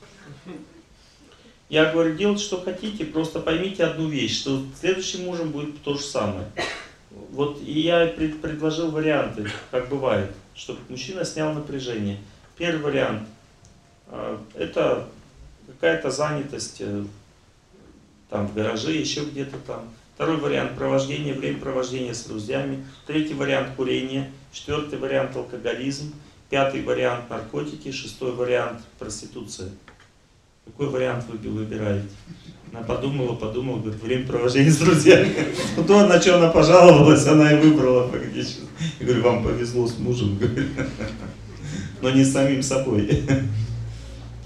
Speaker 1: Я говорю, делайте что хотите, просто поймите одну вещь, что следующим мужем будет то же самое. Вот и я предложил варианты, как бывает, чтобы мужчина снял напряжение. Первый вариант – это какая-то занятость в гараже, еще где-то там. Второй вариант – время провождения с друзьями. Третий вариант – курение. Четвертый вариант – алкоголизм. Пятый вариант – наркотики. Шестой вариант – проституция. Какой вариант вы выбираете? Она подумала, говорит, время провождения с друзьями. То, на что она пожаловалась, она и выбрала фактически. Я говорю, вам повезло с мужем, но не с самим собой.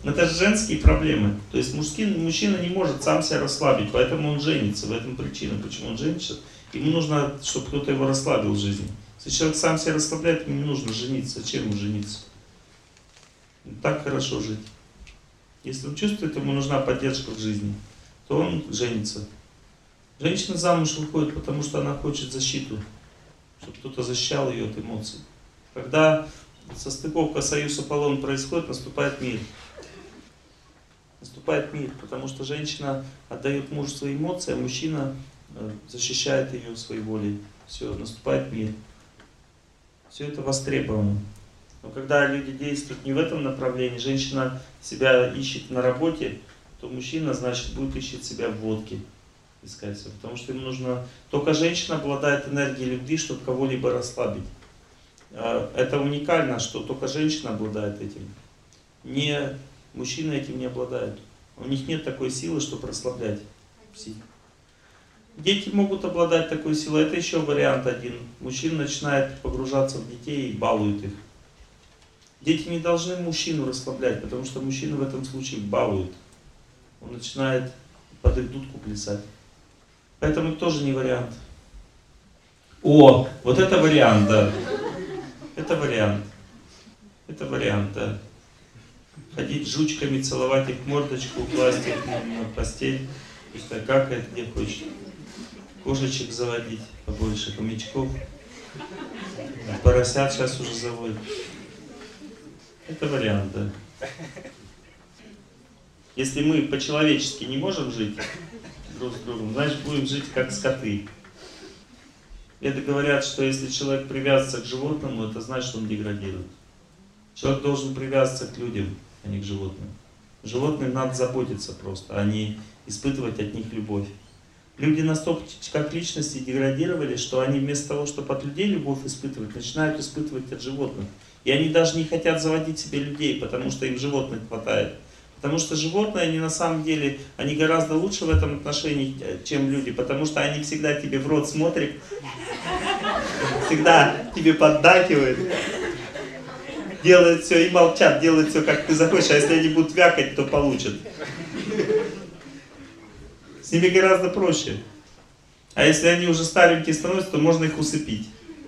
Speaker 1: Это же женские проблемы. То есть мужчина не может сам себя расслабить, поэтому он женится. В этом причина, почему он женится. Ему нужно, чтобы кто-то его расслабил в жизни. Если человек сам себя расслабляет, ему не нужно жениться. Зачем ему жениться? Так хорошо жить. Если он чувствует, ему нужна поддержка в жизни, то он женится. Женщина замуж выходит, потому что она хочет защиту, чтобы кто-то защищал ее от эмоций. Когда состыковка союз Аполлон происходит, наступает мир. Наступает мир, потому что женщина отдает мужу свои эмоции, а мужчина защищает ее своей волей. Все, наступает мир. Все это востребовано. Но когда люди действуют не в этом направлении, женщина себя ищет на работе, то мужчина, значит, будет ищет себя в водке. Искать себя, потому что ему нужно... Только женщина обладает энергией любви, чтобы кого-либо расслабить. Это уникально, что только женщина обладает этим. Не мужчины этим не обладают. У них нет такой силы, чтобы расслаблять психику. Дети могут обладать такой силой. Это еще вариант один. Мужчина начинает погружаться в детей и балует их. Дети не должны мужчину расслаблять, потому что мужчина в этом случае балует. Он начинает под их дудку плясать. Поэтому тоже не вариант. О, вот это вариант, да. Это вариант. Это вариант, да. Ходить жучками, целовать их мордочку, класть их на постель. Пусть так какает, где хочет. Кошечек заводить побольше, хомячков. Поросят сейчас уже заводят. Это вариант, да. Если мы по-человечески не можем жить друг с другом, значит будем жить как скоты. Это говорят, что если человек привязывается к животному, это значит, что он деградирует. Человек должен привязываться к людям, а не к животным. Животным надо заботиться просто, а не испытывать от них любовь. Люди настолько как личности деградировали, что они вместо того, чтобы от людей любовь испытывать, начинают испытывать от животных. И они даже не хотят заводить себе людей, потому что им животных хватает. Потому что животные, они на самом деле, они гораздо лучше в этом отношении, чем люди. Потому что они всегда тебе в рот смотрят, всегда тебе поддакивают, делают все и молчат, делают все, как ты захочешь. А если они будут вякать, то получат. С ними гораздо проще. А если они уже старенькие становятся, то можно их усыпить.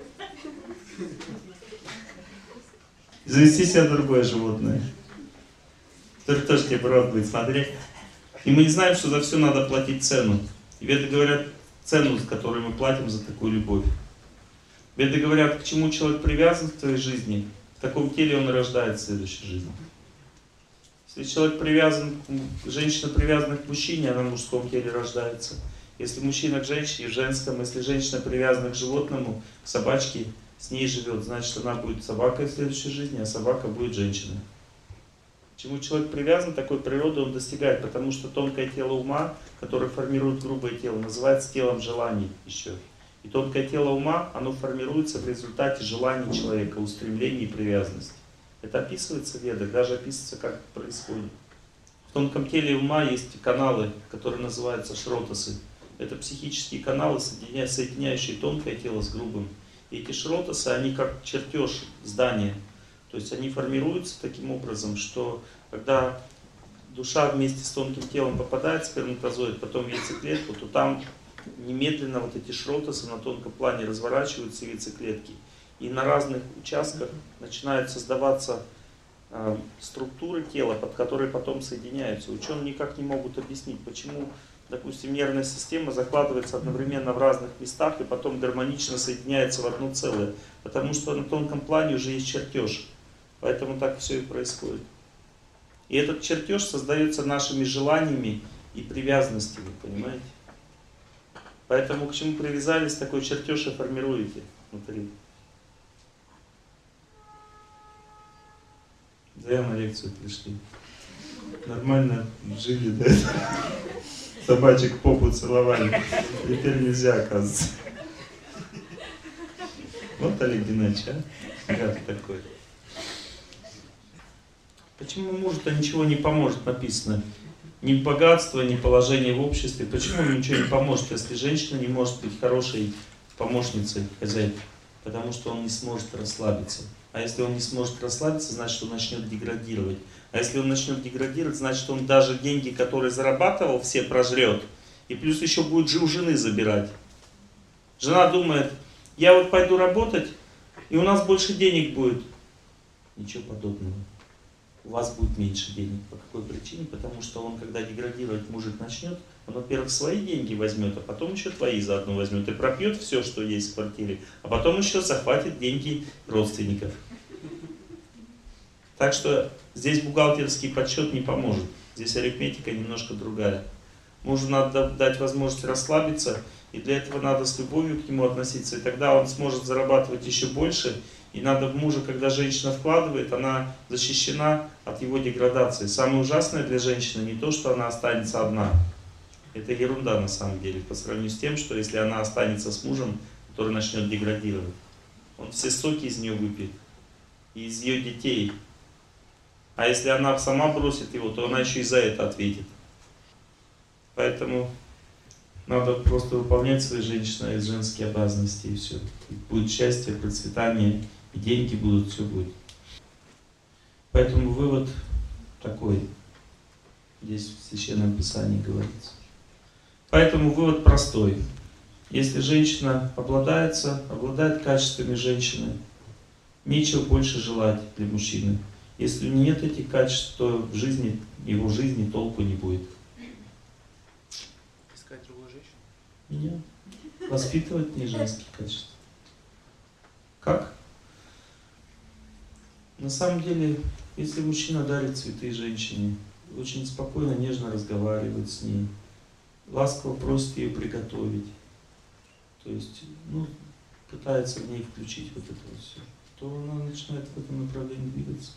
Speaker 1: Завести себе другое животное, который тоже тебе в рот будет смотреть. И мы не знаем, что за все надо платить цену. И веды говорят цену, которую мы платим за такую любовь. Веды говорят, к чему человек привязан в твоей жизни, в таком теле он и рождается в следующей жизни. Если человек привязан, женщина привязана к мужчине, она в мужском теле рождается. Если мужчина к женщине, в женском. Если женщина привязана к животному, к собачке, с ней живет, значит, она будет собакой в следующей жизни, а собака будет женщиной. К чему человек привязан, такой природы он достигает, потому что тонкое тело ума, которое формирует грубое тело, называется телом желаний еще. И тонкое тело ума, оно формируется в результате желаний человека, устремлений и привязанности. Это описывается в ведах, даже описывается, как это происходит. В тонком теле ума есть каналы, которые называются шротасы. Это психические каналы, соединяющие тонкое тело с грубым. И эти шротасы, они как чертеж здания. То есть они формируются таким образом, что когда душа вместе с тонким телом попадает в сперматозоид, потом в яйцеклетку, то там немедленно вот эти шротасы на тонком плане разворачиваются в яйцеклетки. И на разных участках начинают создаваться структуры тела, под которые потом соединяются. Ученые никак не могут объяснить, почему, допустим, нервная система закладывается одновременно в разных местах и потом гармонично соединяется в одно целое. Потому что на тонком плане уже есть чертеж. Поэтому так все и происходит. И этот чертеж создается нашими желаниями и привязанностями, понимаете? Поэтому к чему привязались, такой чертеж и формируете внутри. Зря на лекцию пришли. Нормально жили, да? Собачек попу целовали. Теперь нельзя, оказывается. Вот Олег Геннадьевич, а? Как такой? Почему мужу-то ничего не поможет, написано? Ни богатство, ни положение в обществе. Почему ему ничего не поможет, если женщина не может быть хорошей помощницей хозяйки? потому что он не сможет расслабиться. А если он не сможет расслабиться, значит, он начнет деградировать. А если он начнет деградировать, значит, он даже деньги, которые зарабатывал, все прожрет. И плюс еще будет у жены забирать. Жена думает, я вот пойду работать, и у нас больше денег будет. Ничего подобного. У вас будет меньше денег. По какой причине? Потому что он, когда деградировать мужик начнет, он, во-первых, свои деньги возьмет, а потом еще твои заодно возьмет и пропьет все, что есть в квартире, а потом еще захватит деньги родственников. Так что здесь бухгалтерский подсчет не поможет. Здесь арифметика немножко другая. Мужу надо дать возможность расслабиться, и для этого надо с любовью к нему относиться, и тогда он сможет зарабатывать еще больше. И надо в мужа, когда женщина вкладывает, она защищена от его деградации. Самое ужасное для женщины не то, что она останется одна. Это ерунда на самом деле, по сравнению с тем, что если она останется с мужем, который начнет деградировать, он все соки из нее выпьет, и из ее детей. А если она сама бросит его, то она еще и за это ответит. Поэтому надо просто выполнять свои женские обязанности, и все. И будет счастье, процветание, и деньги будут, все будет. Поэтому вывод такой. Здесь в Священном Писании говорится. Поэтому вывод простой. Если женщина обладает качествами женщины, нечего больше желать для мужчины. Если нет этих качеств, то в жизни, его жизни толку не будет.
Speaker 5: Искать другую женщину?
Speaker 1: Меня воспитывать не женские качества. Как? На самом деле, если мужчина дарит цветы женщине, очень спокойно, нежно разговаривает с ней, ласково просит ее приготовить, то есть, пытается в ней включить вот это вот все, то она начинает в этом направлении двигаться.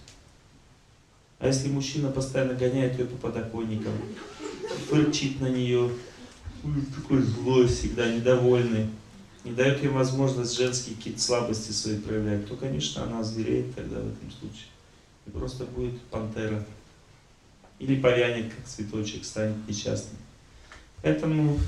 Speaker 1: А если мужчина постоянно гоняет ее по подоконникам, фырчит на нее, такой злой всегда, недовольный, не дает ей возможность женские какие-то слабости свои проявлять, то, конечно, она озвереет тогда в этом случае. И просто будет пантера. Или повянет, как цветочек, станет несчастным. Поэтому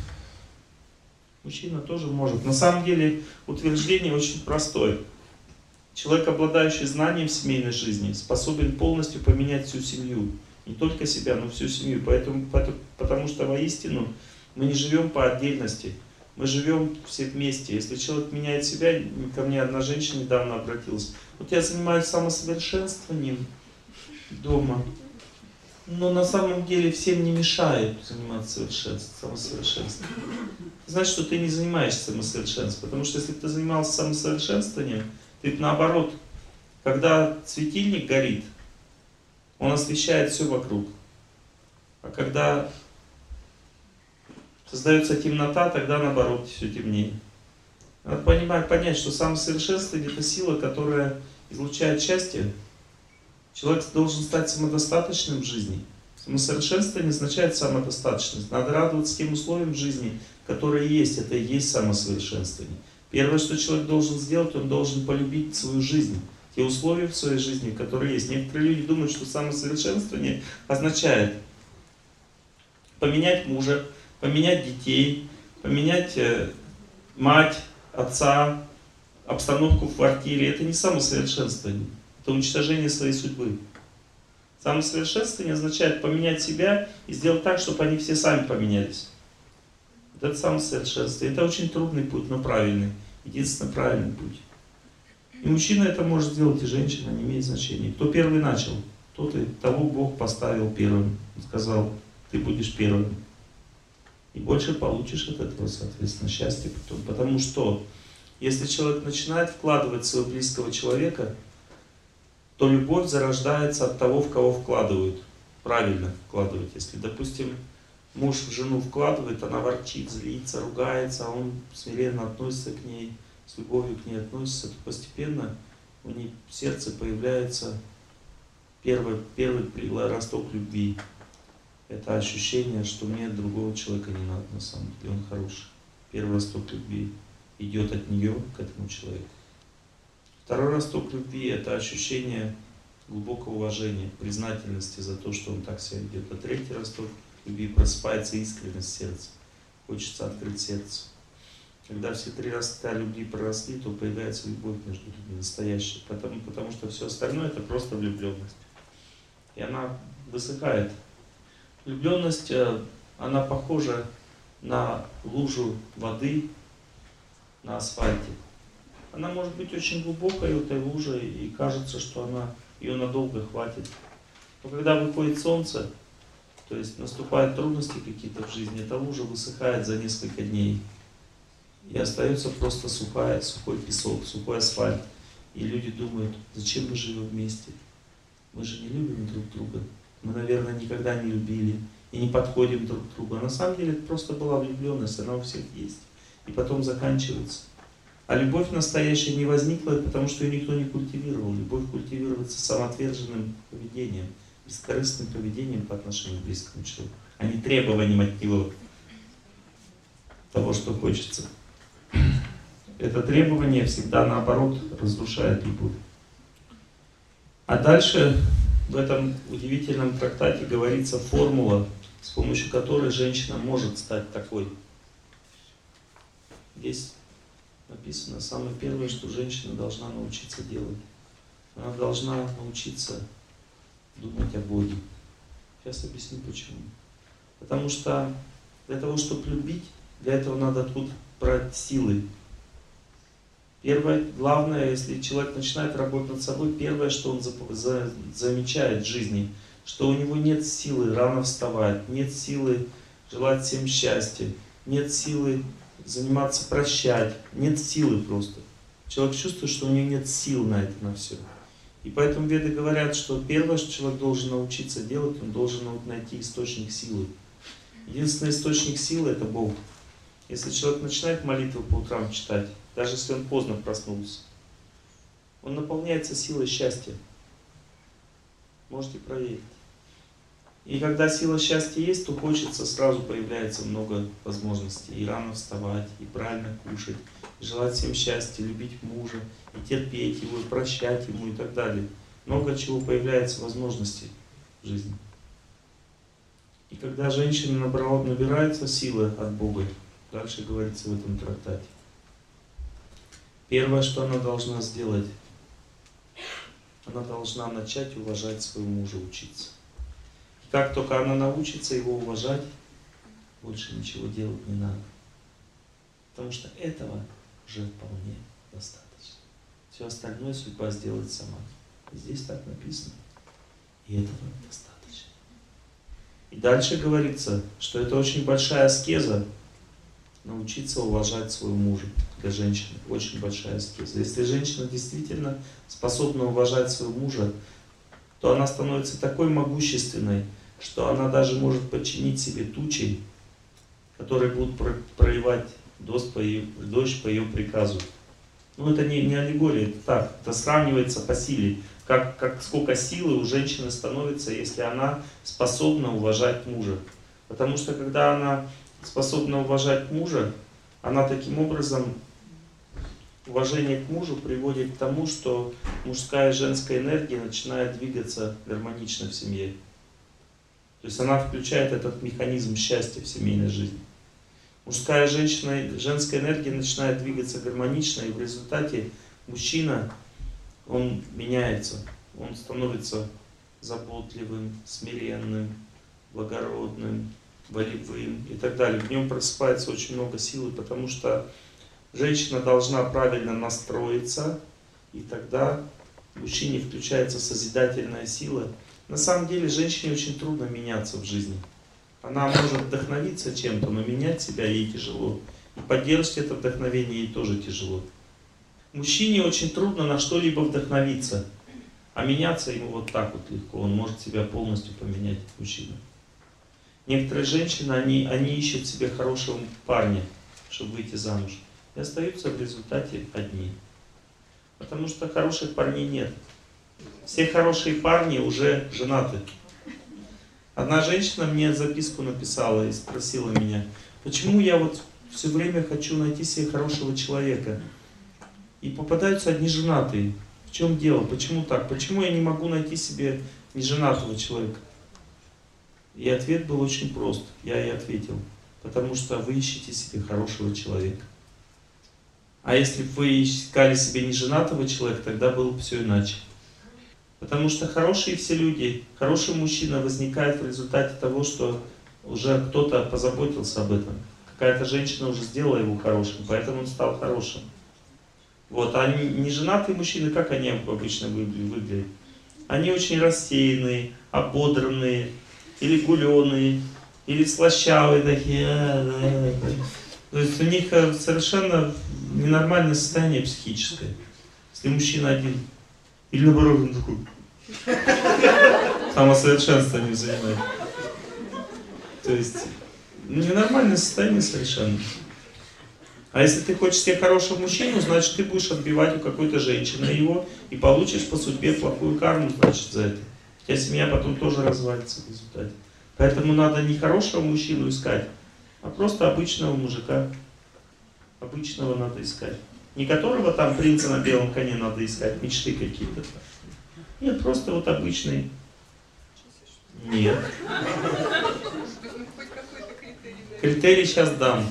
Speaker 1: мужчина тоже может. На самом деле утверждение очень простое. Человек, обладающий знанием семейной жизни, способен полностью поменять всю семью. Не только себя, но всю семью. Потому что воистину мы не живем по отдельности. Мы живем все вместе. Если человек меняет себя, ко мне одна женщина недавно обратилась. Вот я занимаюсь самосовершенствованием дома. Но на самом деле всем не мешает заниматься самосовершенствованием. Значит, что ты не занимаешься самосовершенствованием. Потому что если бы ты занимался самосовершенствованием, ты наоборот, когда светильник горит, он освещает все вокруг. А когда создается темнота, тогда наоборот все темнее. Надо понять, что самосовершенствование — это сила, которая излучает счастье. Человек должен стать самодостаточным в жизни. Самосовершенствование означает самодостаточность. Надо радоваться тем условиям в жизни, которые есть. Это и есть самосовершенствование. Первое, что человек должен сделать, он должен полюбить свою жизнь. Те условия в своей жизни, которые есть. Некоторые люди думают, что самосовершенствование означает поменять мужа, поменять детей, поменять мать, отца, обстановку в квартире. Это не самосовершенствование. Это уничтожение своей судьбы. Самосовершенствование означает поменять себя и сделать так, чтобы они все сами поменялись. Это самосовершенствование. Это очень трудный путь, но правильный. Единственно правильный путь. И мужчина это может сделать, и женщина, не имеет значения. Кто первый начал, того Бог поставил первым. Он сказал, ты будешь первым. И больше получишь от этого, соответственно, счастья потом. Потому что, если человек начинает вкладывать в своего близкого человека, то любовь зарождается от того, в кого вкладывают. Правильно вкладывать. Если, допустим, муж в жену вкладывает, она ворчит, злится, ругается, а он смиренно относится к ней, с любовью к ней относится, то постепенно у нее в сердце появляется первый росток любви. Это ощущение, что мне другого человека не надо на самом деле, он хороший. Первый росток любви идет от нее к этому человеку. Второй росток любви — это ощущение глубокого уважения, признательности за то, что он так себя ведет. А третий росток любви — просыпается искренность сердца. Хочется открыть сердце. Когда все 3 роста любви проросли, то появляется любовь между людьми настоящая. Потому что все остальное это просто влюбленность. И она высыхает. Влюбленность, она похожа на лужу воды на асфальте. Она может быть очень глубокой, этой лужей, и кажется, что ее надолго хватит. Но когда выходит солнце, то есть наступают трудности какие-то в жизни, эта лужа высыхает за несколько дней. И остается просто сухой песок, сухой асфальт. И люди думают, зачем мы живем вместе? Мы же не любим друг друга. Мы, наверное, никогда не любили и не подходим друг к другу. А на самом деле это просто была влюбленность, она у всех есть. И потом заканчивается. А любовь настоящая не возникла, потому что ее никто не культивировал. Любовь культивируется самоотверженным поведением, бескорыстным поведением по отношению к близкому человеку, а не требованием от него того, что хочется. Это требование всегда, наоборот, разрушает любовь. А дальше в этом удивительном трактате говорится формула, с помощью которой женщина может стать такой. Здесь написано, самое первое, что женщина должна научиться делать. Она должна научиться думать о Боге. Сейчас объясню почему. Потому что для того, чтобы любить, для этого надо тут брать силы. Первое, главное, если человек начинает работать над собой, первое, что он замечает в жизни, что у него нет силы рано вставать, нет силы желать всем счастья, нет силы заниматься прощать, нет силы просто. Человек чувствует, что у него нет сил на это, на все. И поэтому веды говорят, что первое, что человек должен научиться делать, он должен найти источник силы. Единственный источник силы — это Бог. Если человек начинает молитву по утрам читать, даже если он поздно проснулся, он наполняется силой счастья. Можете проверить. И когда сила счастья есть, то хочется, сразу появляется много возможностей. И рано вставать, и правильно кушать, и желать всем счастья, любить мужа, и терпеть его, и прощать ему и так далее. Много чего появляется возможностей в жизни. И когда женщина набирается силы от Бога, дальше говорится в этом трактате, первое, что она должна сделать, она должна начать уважать своего мужа, учиться. И как только она научится его уважать, больше ничего делать не надо. Потому что этого уже вполне достаточно. Все остальное судьба сделает сама. И здесь так написано. И этого достаточно. И дальше говорится, что это очень большая аскеза научиться уважать своего мужа. Для женщины очень большая аскеза. Если женщина действительно способна уважать своего мужа, то она становится такой могущественной, что она даже может подчинить себе тучи, которые будут проливать дождь по ее приказу. Ну это не аллегория, это так, это сравнивается по силе. Сколько силы у женщины становится, если она способна уважать мужа. Потому что когда она способна уважать мужа, она таким образом, уважение к мужу приводит к тому, что мужская и женская энергия начинает двигаться гармонично в семье. То есть она включает этот механизм счастья в семейной жизни. Мужская и женская энергия начинает двигаться гармонично, и в результате мужчина, он меняется, он становится заботливым, смиренным, благородным, волевым и так далее. В нем просыпается очень много силы, потому что женщина должна правильно настроиться, и тогда в мужчине включается созидательная сила. На самом деле женщине очень трудно меняться в жизни. Она может вдохновиться чем-то, но менять себя ей тяжело. И поддерживать это вдохновение ей тоже тяжело. Мужчине очень трудно на что-либо вдохновиться, а меняться ему вот так вот легко. Он может себя полностью поменять, мужчина. Некоторые женщины, они ищут себе хорошего парня, чтобы выйти замуж. И остаются в результате одни. Потому что хороших парней нет. Все хорошие парни уже женаты. Одна женщина мне записку написала и спросила меня, почему я вот все время хочу найти себе хорошего человека. И попадаются одни женатые. В чем дело? Почему так? Почему я не могу найти себе неженатого человека? И ответ был очень прост. Я ей ответил. Потому что вы ищете себе хорошего человека. А если бы вы искали себе неженатого человека, тогда было бы все иначе. Потому что хорошие все люди, хороший мужчина возникает в результате того, что уже кто-то позаботился об этом. Какая-то женщина уже сделала его хорошим, поэтому он стал хорошим. Вот. А неженатые мужчины, как они обычно выглядят? Они очень рассеянные, ободранные, или гуленые, или слащавые такие. То есть у них совершенно ненормальное состояние психическое. Если мужчина один, или наоборот он такой, самосовершенствованием занимается. То есть ненормальное состояние совершенно. А если ты хочешь себе хорошего мужчину, значит ты будешь отбивать у какой-то женщины его и получишь по судьбе плохую карму, значит, за это. У тебя семья потом тоже развалится в результате. Поэтому надо не хорошего мужчину искать, а просто обычного мужика. Обычного надо искать. Не которого там принца на белом коне надо искать, мечты какие-то. Нет, просто вот обычный. Нет.
Speaker 3: Ну, хоть какой-то критерий.
Speaker 1: Критерий сейчас дам.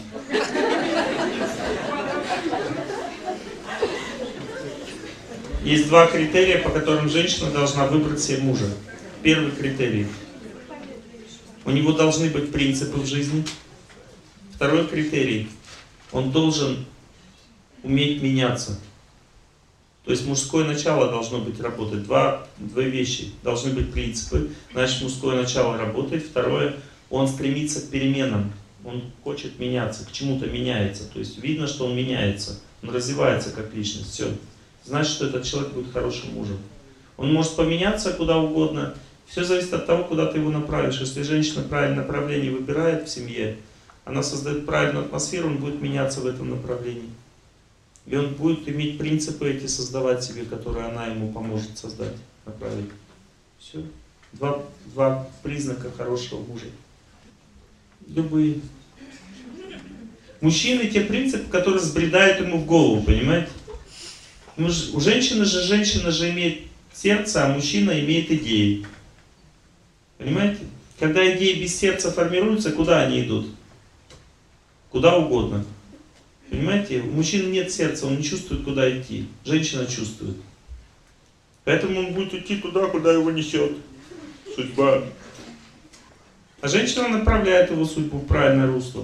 Speaker 1: Есть два критерия, по которым женщина должна выбрать себе мужа. Первый критерий. У него должны быть принципы в жизни. Второй критерий. Он должен уметь меняться. То есть мужское начало должно быть работать. Две вещи. Должны быть принципы. Значит, мужское начало работает. Второе, он стремится к переменам. Он хочет меняться, к чему-то меняется. То есть видно, что он меняется. Он развивается как личность. Все. Значит, что этот человек будет хорошим мужем. Он может поменяться куда угодно. Все зависит от того, куда ты его направишь. Если женщина правильное направление выбирает в семье, она создает правильную атмосферу, он будет меняться в этом направлении. И он будет иметь принципы эти создавать себе, которые она ему поможет создать, направить. Все. Два признака хорошего мужа. Любые. Мужчины те принципы, которые сбредают ему в голову, понимаете? У женщина же имеет сердце, а мужчина имеет идеи. Понимаете? Когда идеи без сердца формируются, куда они идут? Куда угодно. Понимаете? У мужчины нет сердца, он не чувствует, куда идти. Женщина чувствует. Поэтому он будет идти туда, куда его несет судьба. А женщина направляет его судьбу в правильное русло.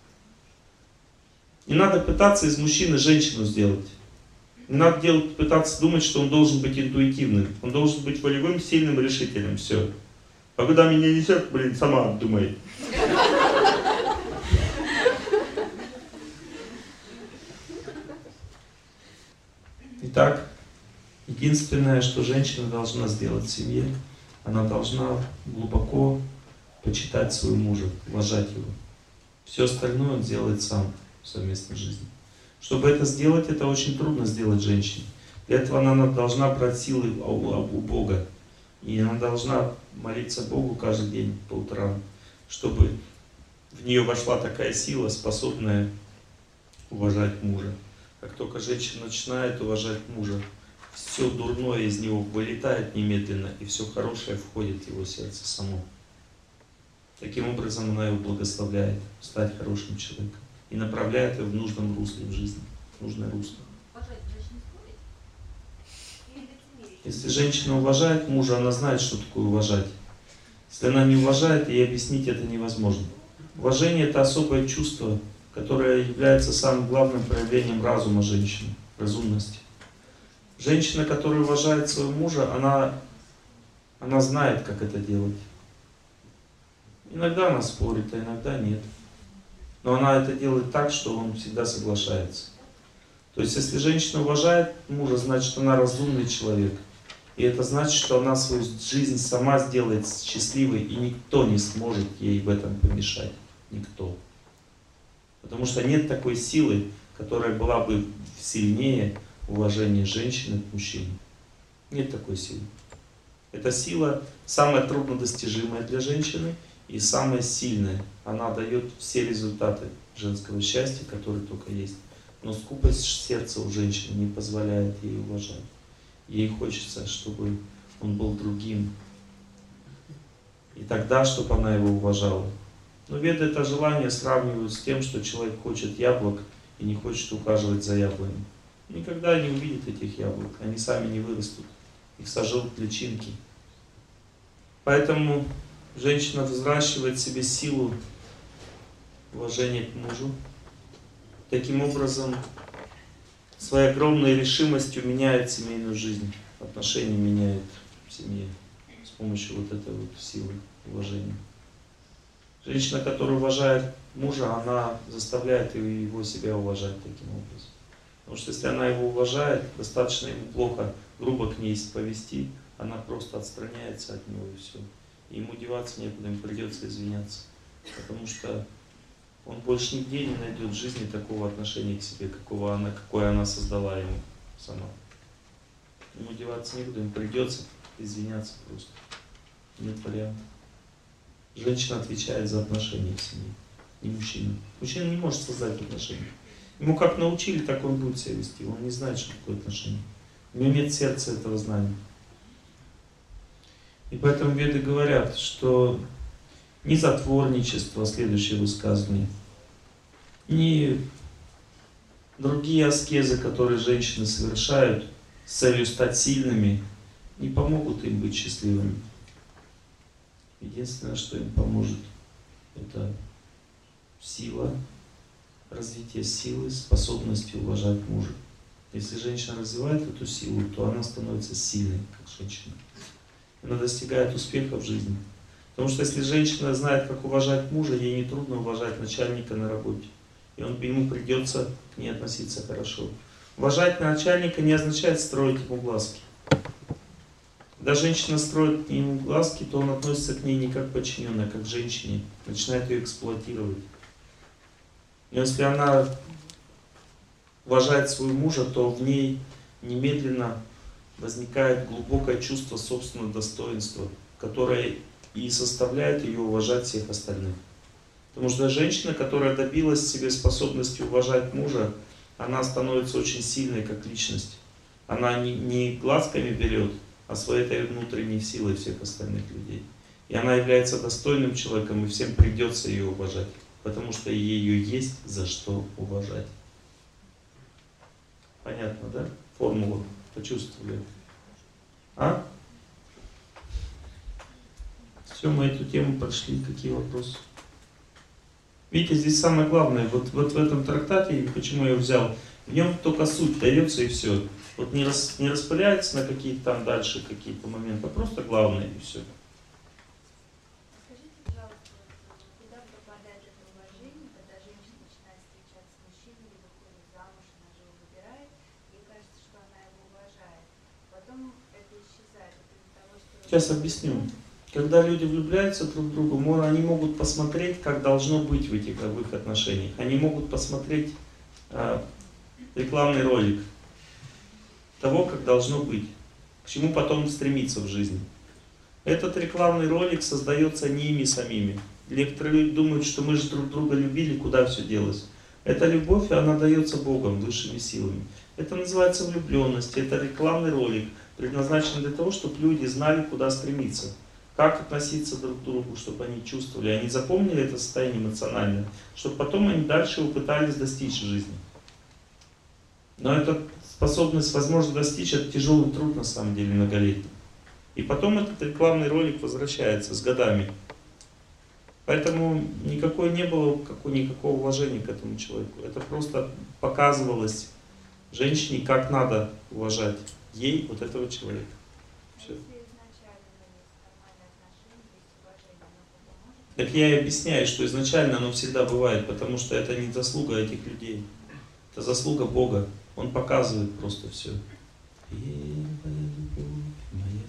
Speaker 1: Не надо пытаться из мужчины женщину сделать. Не надо пытаться думать, что он должен быть интуитивным. Он должен быть волевым, сильным, решительным. Все. А когда меня несет, сама думай. Итак, единственное, что женщина должна сделать в семье, она должна глубоко почитать своего мужа, уважать его. Все остальное он делает сам в совместной жизни. Чтобы это сделать, это очень трудно сделать женщине. Для этого она должна брать силы у Бога. И она должна молиться Богу каждый день по утрам, чтобы в нее вошла такая сила, способная уважать мужа. Как только женщина начинает уважать мужа, все дурное из него вылетает немедленно, и все хорошее входит в его сердце само. Таким образом она его благословляет стать хорошим человеком и направляет его в нужном русле в жизни, в нужное русло. Если женщина уважает мужа, она знает, что такое уважать. Если она не уважает, ей объяснить это невозможно. Уважение — это особое чувство, которое является самым главным проявлением разума женщины, разумности. Женщина, которая уважает своего мужа, она знает, как это делать. Иногда она спорит, а иногда нет. Но она это делает так, что он всегда соглашается. То есть, если женщина уважает мужа, значит, она разумный человек. И это значит, что она свою жизнь сама сделает счастливой, и никто не сможет ей в этом помешать. Никто. Потому что нет такой силы, которая была бы сильнее уважения женщины к мужчине. Нет такой силы. Эта сила самая труднодостижимая для женщины и самая сильная. Она дает все результаты женского счастья, которые только есть. Но скупость сердца у женщины не позволяет ей уважать. Ей хочется, чтобы он был другим. И тогда, чтобы она его уважала. Но веды это желание сравнивают с тем, что человек хочет яблок и не хочет ухаживать за яблонями. Никогда не увидит этих яблок, они сами не вырастут, их сожрут личинки. Поэтому женщина взращивает в себе силу уважения к мужу. Таким образом, своей огромной решимостью меняет семейную жизнь, отношения меняет в семье с помощью вот этой вот силы уважения. Женщина, которая уважает мужа, она заставляет его себя уважать таким образом. Потому что если она его уважает, достаточно ему плохо, грубо к ней повести, она просто отстраняется от него и все. И ему деваться некуда, ему придется извиняться. Потому что он больше нигде не найдет в жизни такого отношения к себе, какое она создала ему сама. Ему деваться некуда, ему придется извиняться просто. Нет вариантов. Женщина отвечает за отношения в семье, не мужчина. Мужчина не может создать отношения. Ему как научили, так он будет себя вести. Он не знает, что такое отношение. У него нет сердца этого знания. И поэтому веды говорят, что ни затворничество, следующее высказывание, ни другие аскезы, которые женщины совершают с целью стать сильными, не помогут им быть счастливыми. Единственное, что им поможет, это сила, развитие силы, способности уважать мужа. Если женщина развивает эту силу, то она становится сильной, как женщина. Она достигает успеха в жизни. Потому что если женщина знает, как уважать мужа, ей не трудно уважать начальника на работе. И ему придется к ней относиться хорошо. Уважать начальника не означает строить ему глазки. Когда женщина строит ему глазки, то он относится к ней не как подчиненная, а как к женщине. Начинает ее эксплуатировать. Но если она уважает своего мужа, то в ней немедленно возникает глубокое чувство собственного достоинства, которое и составляет ее уважать всех остальных. Потому что женщина, которая добилась себе способности уважать мужа, она становится очень сильной как личность. Она не глазками берет, а своей этой внутренней силой всех остальных людей. И она является достойным человеком, и всем придется ее уважать. Потому что ее есть за что уважать. Понятно, да? Формулу почувствовали? А? Все, мы эту тему прошли. Какие вопросы? Видите, здесь самое главное, вот в этом трактате, почему я взял, в нем только суть дается и все. Вот не распыляется на какие-то там дальше какие-то моменты, а просто главное и все.
Speaker 4: Скажите, пожалуйста, куда пропадает это уважение, когда женщина начинает встречаться с мужчиной, либо выходит замуж, она же его выбирает, ей кажется, что она его уважает. Потом это исчезает, это из-за того, что...
Speaker 1: Сейчас объясню. Когда люди влюбляются друг в друга, они могут посмотреть, как должно быть в их отношениях. Они могут посмотреть рекламный ролик того, как должно быть, к чему потом стремиться в жизни. Этот рекламный ролик создается не ими самими. Некоторые люди думают, что мы же друг друга любили, куда все делось. Эта любовь, она дается Богом, высшими силами. Это называется влюбленность, это рекламный ролик, предназначен для того, чтобы люди знали, куда стремиться. Как относиться друг к другу, чтобы они чувствовали, они запомнили это состояние эмоциональное, чтобы потом они дальше его пытались достичь в жизни. Но эта способность, возможно, достичь, это тяжелый труд на самом деле, многолетний. И потом этот рекламный ролик возвращается с годами. Поэтому не было никакого уважения к этому человеку. Это просто показывалось женщине, как надо уважать ей вот этого человека. Все. Так я и объясняю, что изначально оно всегда бывает, потому что это не заслуга этих людей. Это заслуга Бога. Он показывает просто все. Первая любовь моя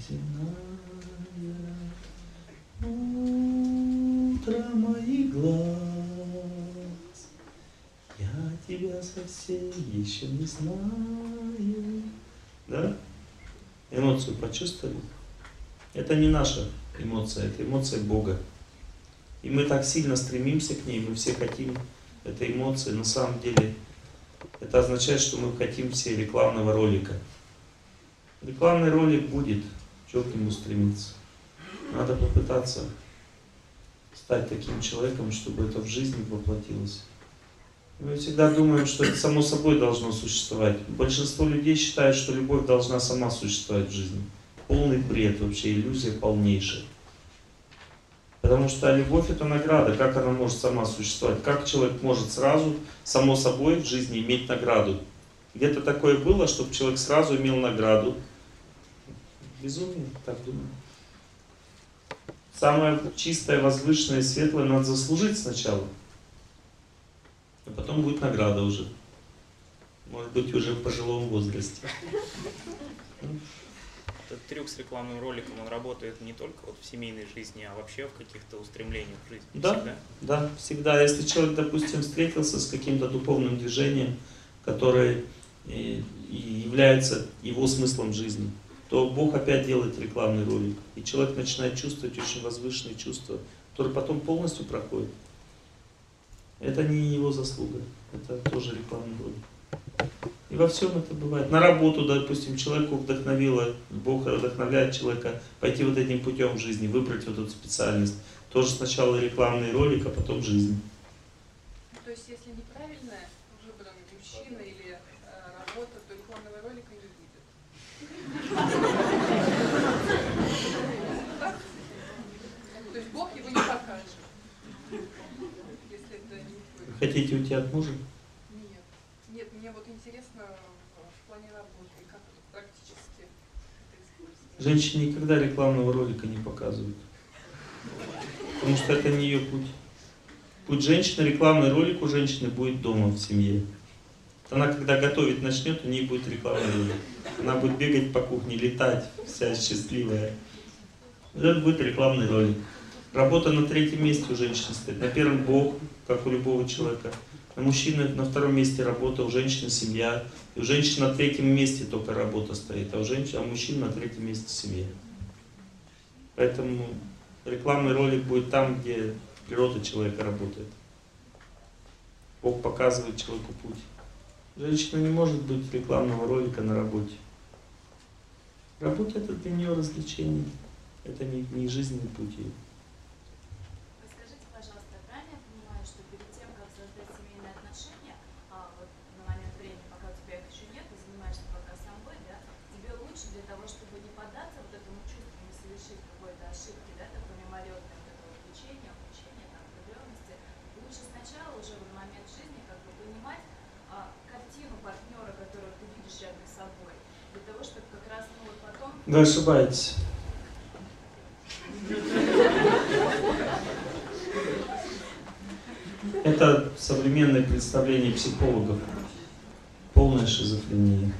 Speaker 1: земная, утро моих глаз, я тебя совсем еще не знаю. Да? Эмоцию почувствовали? Это не наша эмоция, это эмоция Бога. И мы так сильно стремимся к ней, мы все хотим этой эмоции. На самом деле это означает, что мы хотим все рекламного ролика. Рекламный ролик будет, что к нему стремиться. Надо попытаться стать таким человеком, чтобы это в жизни воплотилось. Мы всегда думаем, что это само собой должно существовать. Большинство людей считает, что любовь должна сама существовать в жизни. Полный бред вообще, иллюзия полнейшая. Потому что любовь это награда, как она может сама существовать? Как человек может сразу, само собой в жизни иметь награду? Где-то такое было, чтобы человек сразу имел награду? Безумие, так думаю. Самое чистое, возвышенное и светлое надо заслужить сначала. А потом будет награда уже. Может быть, уже в пожилом возрасте.
Speaker 5: Этот трюк с рекламным роликом, он работает не только вот в семейной жизни, а вообще в каких-то устремлениях в жизни.
Speaker 1: Да,
Speaker 5: всегда.
Speaker 1: да, всегда. Если человек, допустим, встретился с каким-то духовным движением, которое и является его смыслом жизни, то Бог опять делает рекламный ролик. И человек начинает чувствовать очень возвышенные чувства, которые потом полностью проходят. Это не его заслуга, это тоже рекламный ролик. И во всем это бывает. На работу, допустим, человеку вдохновило, Бог вдохновляет человека пойти вот этим путем в жизни, выбрать вот эту специальность. Тоже сначала рекламный ролик, а потом жизнь.
Speaker 3: То есть, если неправильно выбран мужчина или работа, то рекламного ролика не будет. То есть Бог его не покажет, если это не будет.
Speaker 1: Хотите уйти от мужа?
Speaker 3: Нет. Нет, мне вот интересно в плане работы, как практически это использовать.
Speaker 1: Женщине никогда рекламного ролика не показывают. Потому что это не ее путь. Путь женщины, рекламный ролик у женщины будет дома, в семье. Она, когда готовить начнет, у нее будет рекламный ролик. Она будет бегать по кухне, летать, вся счастливая. Это будет рекламный ролик. Работа на третьем месте у женщины стоит. На первом Бог, как у любого человека. У мужчины на втором месте работа, у женщины семья. И у женщины на третьем месте только работа стоит, а у мужчин на третьем месте семья. Поэтому рекламный ролик будет там, где природа человека работает. Бог показывает человеку путь. Женщина не может быть рекламного ролика на работе. Работа это для нее развлечение. Это не жизненный путь ее.
Speaker 6: Скажите, пожалуйста, правильно я понимаю, что перед тем, как создать семейные отношения, вот на момент времени, пока у тебя их еще нет, ты занимаешься пока собой, да, тебе лучше для того, чтобы не поддаться вот этому чувству, не совершить какой-то ошибки, да, такое мимолетное вот это увлечение, там, влюбленности, лучше сначала уже в момент жизни как бы понимать картину партнера, которого ты видишь рядом с собой, для того, чтобы как раз, ну вот потом...
Speaker 1: Вы ошибаетесь. Это современное представление психологов. Полная шизофрения.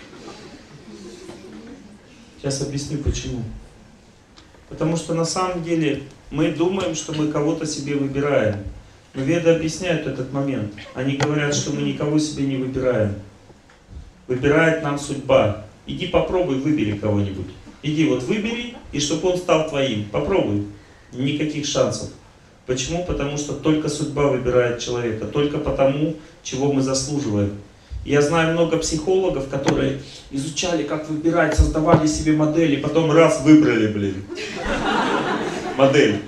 Speaker 1: Сейчас объясню почему. Потому что на самом деле мы думаем, что мы кого-то себе выбираем. Но веды объясняют этот момент. Они говорят, что мы никого себе не выбираем. Выбирает нам судьба. Иди попробуй, выбери кого-нибудь. Иди вот выбери, и чтобы он стал твоим. Попробуй. Никаких шансов. Почему? Потому что только судьба выбирает человека. Только потому, чего мы заслуживаем. Я знаю много психологов, которые изучали, как выбирать, создавали себе модели, потом раз выбрали, блин. Модель.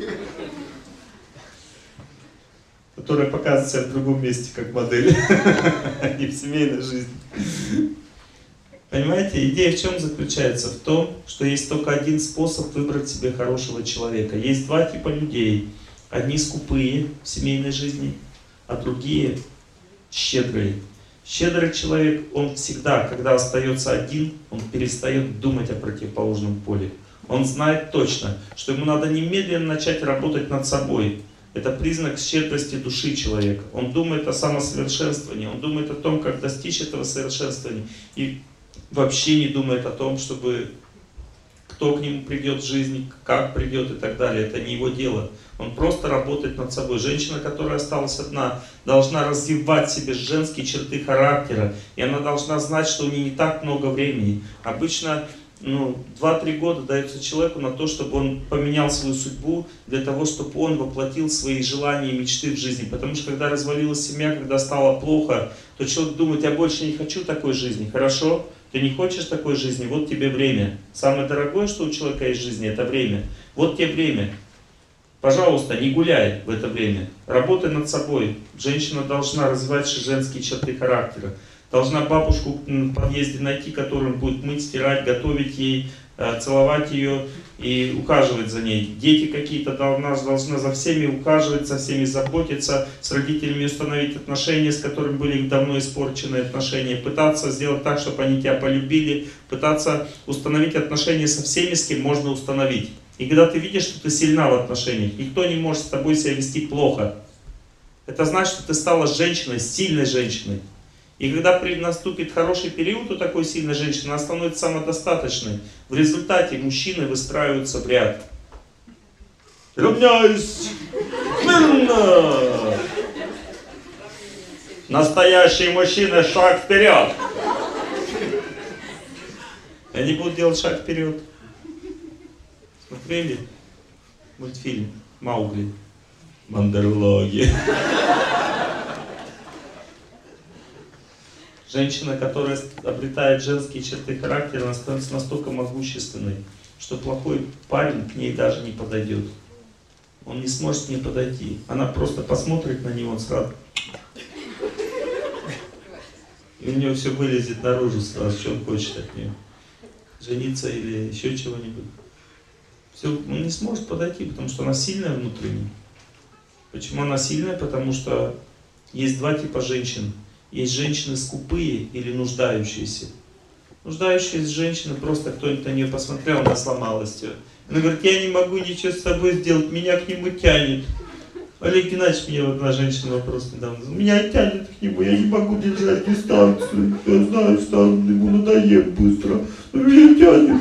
Speaker 1: Которая показывает себя в другом месте как модель. Не в семейной жизни. Понимаете, идея в чем заключается? В том, что есть только один способ выбрать себе хорошего человека. Есть два типа людей. Одни скупые в семейной жизни, а другие щедрые. Щедрый человек, он всегда, когда остается один, он перестает думать о противоположном поле. Он знает точно, что ему надо немедленно начать работать над собой. Это признак щедрости души человека. Он думает о самосовершенствовании, он думает о том, как достичь этого совершенствования. И вообще не думает о том, чтобы кто к нему придет в жизни, как придет и так далее. Это не его дело. Он просто работает над собой. Женщина, которая осталась одна, должна развивать в себе женские черты характера. И она должна знать, что у нее не так много времени. Обычно 2-3 года дается человеку на то, чтобы он поменял свою судьбу, для того, чтобы он воплотил свои желания и мечты в жизни. Потому что когда развалилась семья, когда стало плохо, то человек думает: я больше не хочу такой жизни. Хорошо? Ты не хочешь такой жизни? Вот тебе время. Самое дорогое, что у человека есть в жизни, это время. Вот тебе время. Пожалуйста, не гуляй в это время. Работай над собой. Женщина должна развивать женские черты характера. Должна бабушку в подъезде найти, которая будет мыть, стирать, готовить ей, целовать ее и ухаживать за ней. Дети какие-то должны за всеми ухаживать, за всеми заботиться, с родителями установить отношения, с которыми были давно испорчены отношения, пытаться сделать так, чтобы они тебя полюбили, пытаться установить отношения со всеми, с кем можно установить. И когда ты видишь, что ты сильна в отношениях, никто не может с тобой себя вести плохо. Это значит, что ты стала женщиной, сильной женщиной. И когда наступит хороший период у такой сильной женщины, она становится самодостаточной. В результате мужчины выстраиваются в ряд. Равняюсь! Смирно! Настоящий мужчина, шаг вперед! И они будут делать шаг вперед. Смотрели мультфильм «Маугли»? Мандерлоги. Женщина, которая обретает женские черты характера, она становится настолько могущественной, что плохой парень к ней даже не подойдет. Он не сможет к ней подойти. Она просто посмотрит на него сразу. И у нее все вылезет наружу сразу, что он хочет от нее. Жениться или еще чего-нибудь. Все, он не сможет подойти, потому что она сильная внутренне. Почему она сильная? Потому что есть два типа женщин. Есть женщины скупые или нуждающиеся. Нуждающиеся женщины, просто кто-нибудь на нее посмотрел, она сломалась все. Она говорит, я не могу ничего с собой сделать, меня к нему тянет. Олег Геннадьевич, мне вот одна женщина вопрос недавно задала. Меня тянет к нему, я не могу держать дистанцию. Я знаю, что он ему надоест быстро, но меня тянет.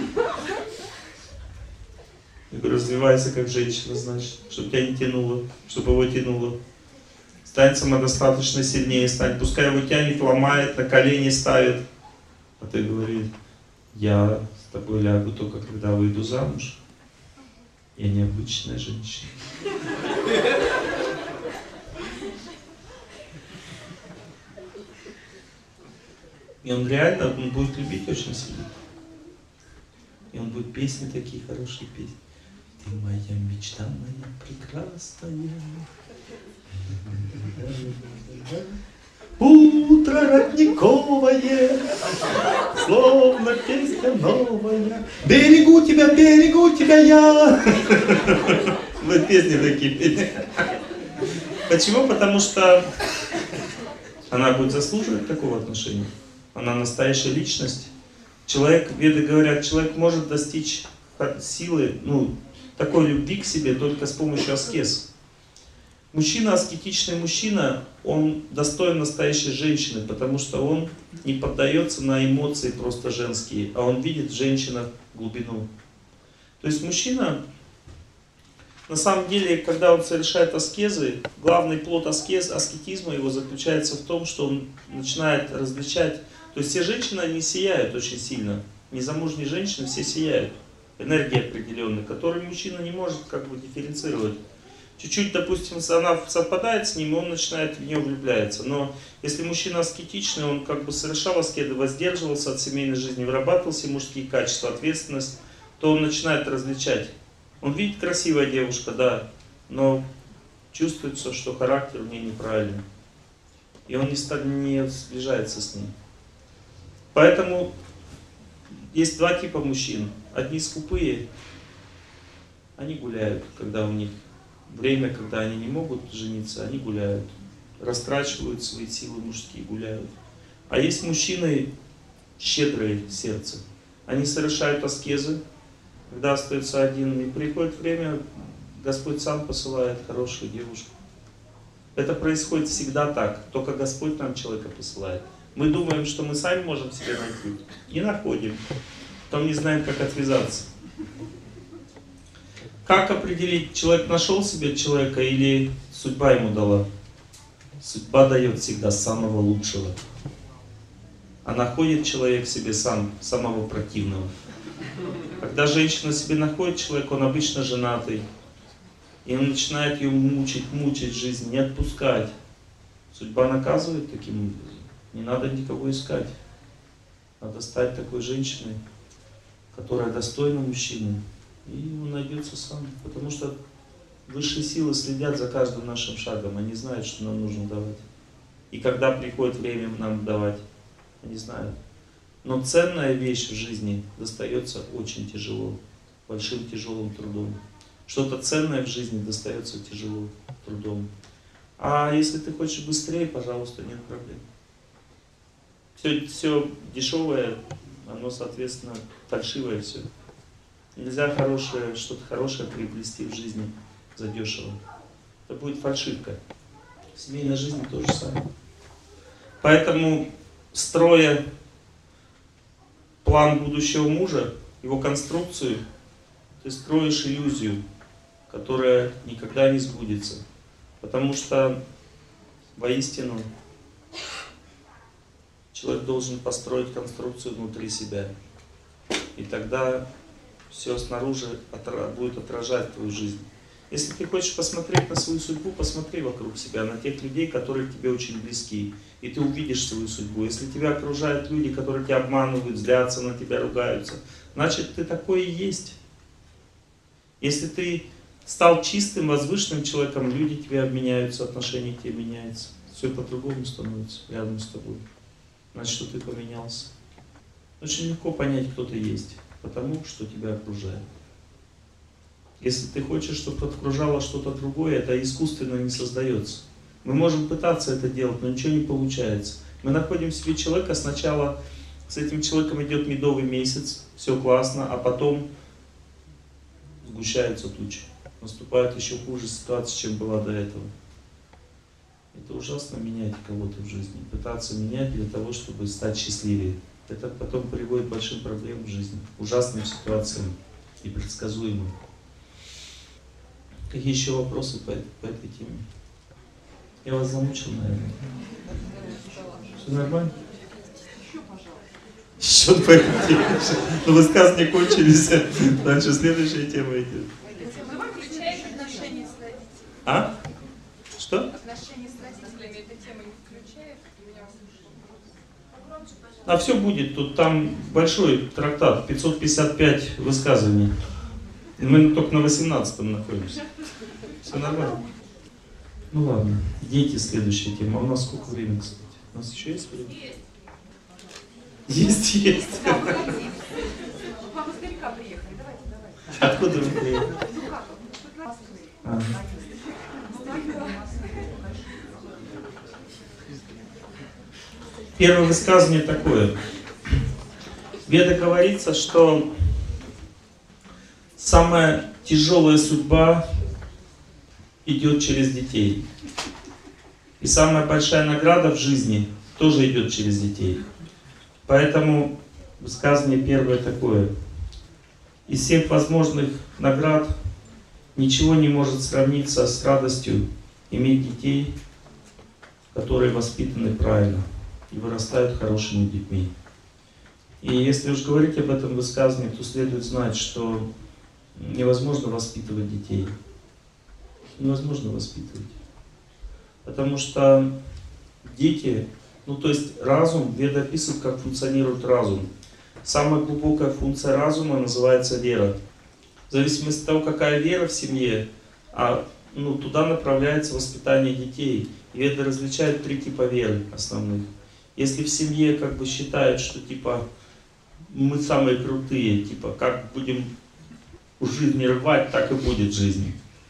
Speaker 1: Я говорю, развивайся как женщина, значит, чтобы тебя не тянуло, чтобы его тянуло. Стань самодостаточно сильнее, стань. Пускай его тянет, ломает, на колени ставит. А ты говоришь, я с тобой лягу только когда выйду замуж. Я необычная женщина. И он реально, он будет любить очень сильно. И он будет песни такие хорошие петь. Ты моя мечта, моя прекрасная. Утро родниковое, словно песня новая. Берегу тебя я. Вот песни такие петь. Почему? Потому что она будет заслуживать такого отношения. Она настоящая личность. Человек, веды говорят, человек может достичь силы, такой любви к себе только с помощью аскез. Мужчина, аскетичный мужчина, он достоин настоящей женщины, потому что он не поддается на эмоции просто женские, а он видит в женщинах глубину. То есть мужчина, на самом деле, когда он совершает аскезы, главный плод аскетизма его заключается в том, что он начинает различать. То есть все женщины, они сияют очень сильно. Незамужние женщины все сияют. Энергия определенная, которую мужчина не может дифференцировать. Чуть-чуть, допустим, она совпадает с ним, и он начинает в нее влюбляться. Но если мужчина аскетичный, он совершал аскеты, воздерживался от семейной жизни, вырабатывал все мужские качества, ответственность, то он начинает различать. Он видит красивая девушка, да, но чувствуется, что характер у нее неправильный. И он не сближается с ней. Поэтому есть два типа мужчин. Одни скупые, они гуляют, когда у них время, когда они не могут жениться, они гуляют. Растрачивают свои силы мужские, гуляют. А есть мужчины щедрые в сердце. Они совершают аскезы, когда остается один, и приходит время, Господь сам посылает хорошую девушку. Это происходит всегда так, только Господь нам человека посылает. Мы думаем, что мы сами можем себе найти, и находим. Потом не знаем, как отвязаться. Как определить, человек нашел себе человека или судьба ему дала? Судьба дает всегда самого лучшего. А находит человек себе самого противного. Когда женщина себе находит человека, он обычно женатый. И он начинает ее мучить жизнь, не отпускать. Судьба наказывает таким образом. Не надо никого искать. Надо стать такой женщиной, которая достойна мужчины. И он найдется сам. Потому что Высшие силы следят за каждым нашим шагом, они знают, что нам нужно давать. И когда приходит время нам давать, они знают. Но ценная вещь в жизни достается очень тяжело, большим тяжелым трудом. Что-то ценное в жизни достается тяжело трудом. А если ты хочешь быстрее, пожалуйста, нет проблем. Все дешевое, оно, соответственно, фальшивое все. Нельзя что-то хорошее приобрести в жизни задешево. Это будет фальшивка. В семейной жизни то же самое. Поэтому, строя план будущего мужа, его конструкцию, ты строишь иллюзию, которая никогда не сбудется. Потому что воистину человек должен построить конструкцию внутри себя. И тогда все снаружи будет отражать твою жизнь. Если ты хочешь посмотреть на свою судьбу, посмотри вокруг себя, на тех людей, которые тебе очень близки. И ты увидишь свою судьбу. Если тебя окружают люди, которые тебя обманывают, злятся на тебя, ругаются, значит, ты такой и есть. Если ты стал чистым, возвышенным человеком, люди тебе обменяются, отношения к тебе меняются. Все по-другому становится рядом с тобой. Значит, что ты поменялся. Очень легко понять, кто ты есть, потому что тебя окружает. Если ты хочешь, чтобы окружало что-то другое, это искусственно не создается. Мы можем пытаться это делать, но ничего не получается. Мы находим в себе человека, сначала с этим человеком идет медовый месяц, все классно, а потом сгущаются тучи. Наступает еще хуже ситуация, чем была до этого. Это ужасно менять кого-то в жизни, пытаться менять для того, чтобы стать счастливее. Это потом приводит к большим проблемам в жизни, ужасным ситуациям и предсказуемым. Какие еще вопросы по этой теме? Я вас замучил, наверное. Все нормально? Еще по этой теме. Ну, высказывания кончились. Дальше следующая тема идет.
Speaker 3: Вы включаете отношения с родителями?
Speaker 1: А? Что?
Speaker 3: Отношения с родителями эта тема не включает? Меня
Speaker 1: А все будет. Тут там большой трактат, 555 высказываний. И мы только на 18-м находимся. Все нормально. Ну ладно. Дети, следующая тема. А у нас сколько времени, кстати? У нас еще есть время? Есть.
Speaker 3: Папа старика приехали, давайте.
Speaker 1: Откуда вы приехали? Первое высказывание такое. В Ведах говорится, что самая тяжелая судьба идет через детей. И самая большая награда в жизни тоже идет через детей. Поэтому высказывание первое такое. Из всех возможных наград ничего не может сравниться с радостью иметь детей, которые воспитаны правильно и вырастают хорошими детьми. И если уж говорить об этом высказывании, то следует знать, что невозможно воспитывать детей. Невозможно воспитывать. Потому что дети, то есть разум, Веды описывают, как функционирует разум. Самая глубокая функция разума называется вера. В зависимости от того, какая вера в семье, туда направляется воспитание детей. И Веды различают 3 типа веры основных. Если в семье считают, что мы самые крутые, как будем у жизни рвать, так и будет в жизни.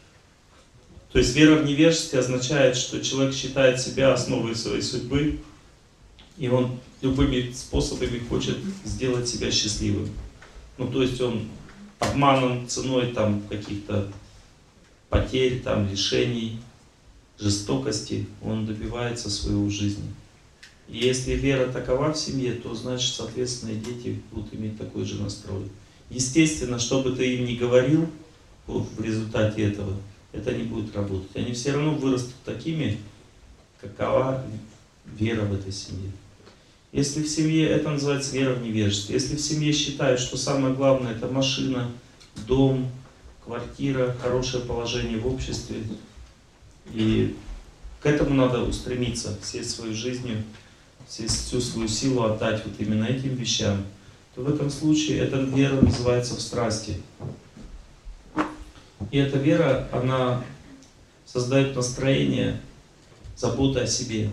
Speaker 1: То есть вера в невежестве означает, что человек считает себя основой своей судьбы, и он любыми способами хочет сделать себя счастливым. То есть он обманом, ценой каких-то потерь, лишений, жестокости, он добивается своего в жизни. И если вера такова в семье, то значит, соответственно, и дети будут иметь такой же настрой. Естественно, что бы ты им ни говорил в результате этого, это не будет работать. Они все равно вырастут такими, какова вера в этой семье. Если в семье, это называется вера в невежество. Если в семье считают, что самое главное это машина, дом, квартира, хорошее положение в обществе, и к этому надо устремиться, всей своей жизнью, всю свою силу отдать именно этим вещам, то в этом случае эта вера называется в страсти. И эта вера, она создает настроение заботы о себе.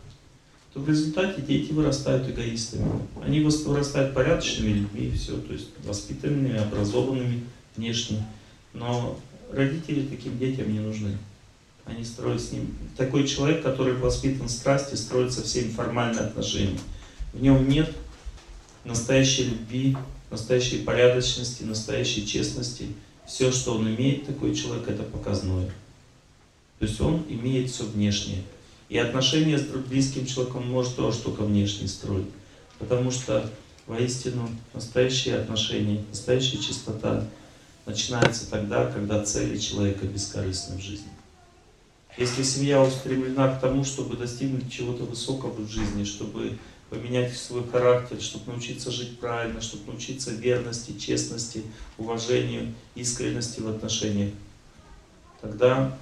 Speaker 1: То в результате дети вырастают эгоистами. Они вырастают порядочными людьми, все, то есть воспитанными, образованными внешне. Но родители таким детям не нужны. Они строят с ним. Такой человек, который воспитан в страсти, строит со всеми формальные отношения. В нем нет настоящей любви, настоящей порядочности, настоящей честности. Все, что он имеет, такой человек, это показное. То есть он имеет все внешнее. И отношения с близким человеком он может тоже только внешне строить. Потому что воистину настоящие отношения, настоящая чистота начинается тогда, когда цели человека бескорыстны в жизни. Если семья устремлена к тому, чтобы достигнуть чего-то высокого в жизни, чтобы поменять свой характер, чтобы научиться жить правильно, чтобы научиться верности, честности, уважению, искренности в отношениях, тогда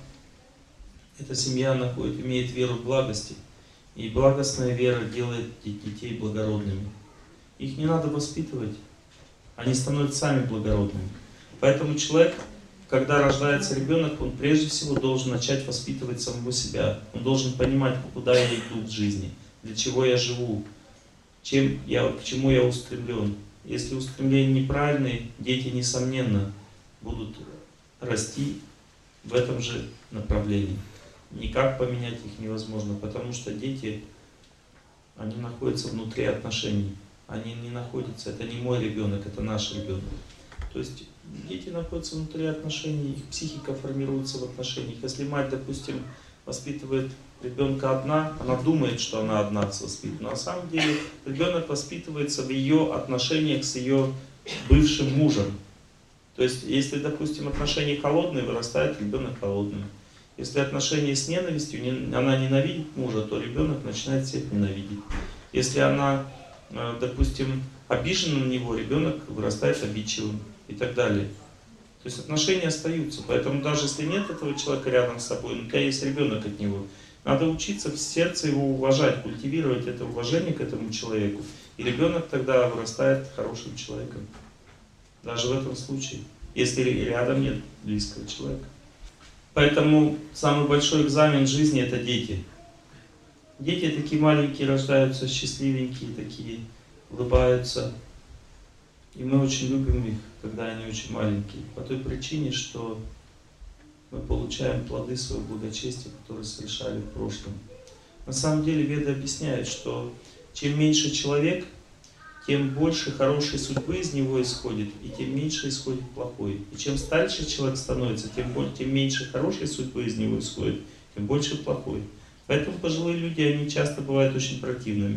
Speaker 1: эта семья имеет веру в благости. И благостная вера делает детей благородными. Их не надо воспитывать, они становятся сами благородными. Поэтому человек, когда рождается ребенок, он прежде всего должен начать воспитывать самого себя. Он должен понимать, куда я иду в жизни, для чего я живу, к чему я устремлен. Если устремления неправильные, дети, несомненно, будут расти в этом же направлении. Никак поменять их невозможно, потому что дети, они находятся внутри отношений. Они не находятся, это не мой ребенок, это наш ребенок. То есть дети находятся внутри отношений, их психика формируется в отношениях. Если мать, допустим, воспитывает ребенка одна, она думает, что она одна воспитывает. Но на самом деле ребенок воспитывается в ее отношениях с ее бывшим мужем. То есть, если, допустим, отношения холодные, вырастает ребенок холодным. Если отношения с ненавистью, она ненавидит мужа, то ребенок начинает всех ненавидеть. Если она, допустим, обижена на него, ребенок вырастает обидчивым и так далее. То есть отношения остаются. Поэтому даже если нет этого человека рядом с собой, но у тебя есть ребенок от него, надо учиться в сердце его уважать, культивировать это уважение к этому человеку. И ребенок тогда вырастает хорошим человеком. Даже в этом случае, если рядом нет близкого человека. Поэтому самый большой экзамен жизни — это дети. Дети такие маленькие рождаются, счастливенькие такие, улыбаются. И мы очень любим их, когда они очень маленькие. По той причине, что мы получаем плоды своего благочестия, которые совершали в прошлом. На самом деле Веды объясняют, что чем меньше человек, тем больше хорошей судьбы из него исходит, и тем меньше исходит плохой. И чем старше человек становится, тем меньше хорошей судьбы из него исходит, тем больше плохой. Поэтому пожилые люди, они часто бывают очень противными,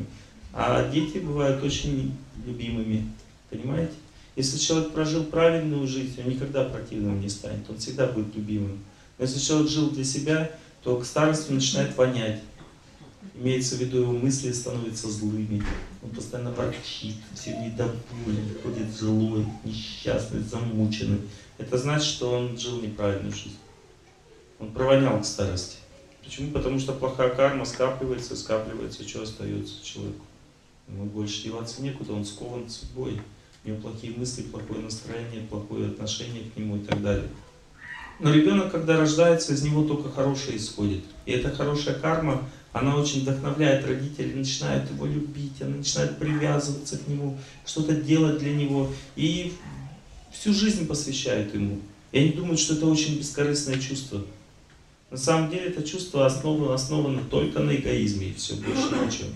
Speaker 1: а дети бывают очень любимыми. Понимаете? Если человек прожил правильную жизнь, он никогда противным не станет, он всегда будет любимым. Но если человек жил для себя, то к старости начинает вонять. Имеется в виду, его мысли становятся злыми. Он постоянно ворчит, все недоволен, ходит злой, несчастный, замученный. Это значит, что он жил неправильную жизнь. Он провонял к старости. Почему? Потому что плохая карма скапливается, что остается человеку. Ему больше деваться некуда, он скован судьбой. У него плохие мысли, плохое настроение, плохое отношение к нему и так далее. Но ребенок, когда рождается, из него только хорошее исходит. И эта хорошая карма, она очень вдохновляет родителей, начинают его любить, она начинает привязываться к нему, что-то делать для него. И всю жизнь посвящают ему. И они думают, что это очень бескорыстное чувство. На самом деле это чувство основано только на эгоизме, и все, больше ничего.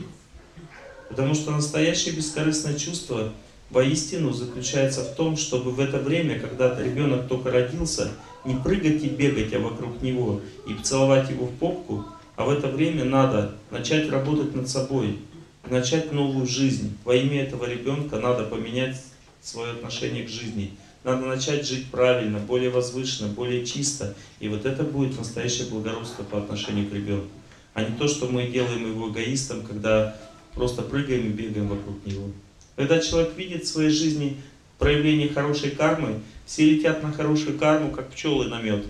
Speaker 1: Потому что настоящее бескорыстное чувство воистину заключается в том, чтобы в это время, когда ребенок только родился, не прыгать и бегать вокруг него и целовать его в попку, а в это время надо начать работать над собой, начать новую жизнь. Во имя этого ребенка надо поменять свое отношение к жизни. Надо начать жить правильно, более возвышенно, более чисто. И вот это будет настоящее благородство по отношению к ребенку. А не то, что мы делаем его эгоистом, когда просто прыгаем и бегаем вокруг него. Когда человек видит в своей жизни проявление хорошей кармы, все летят на хорошую карму, как пчелы на мед.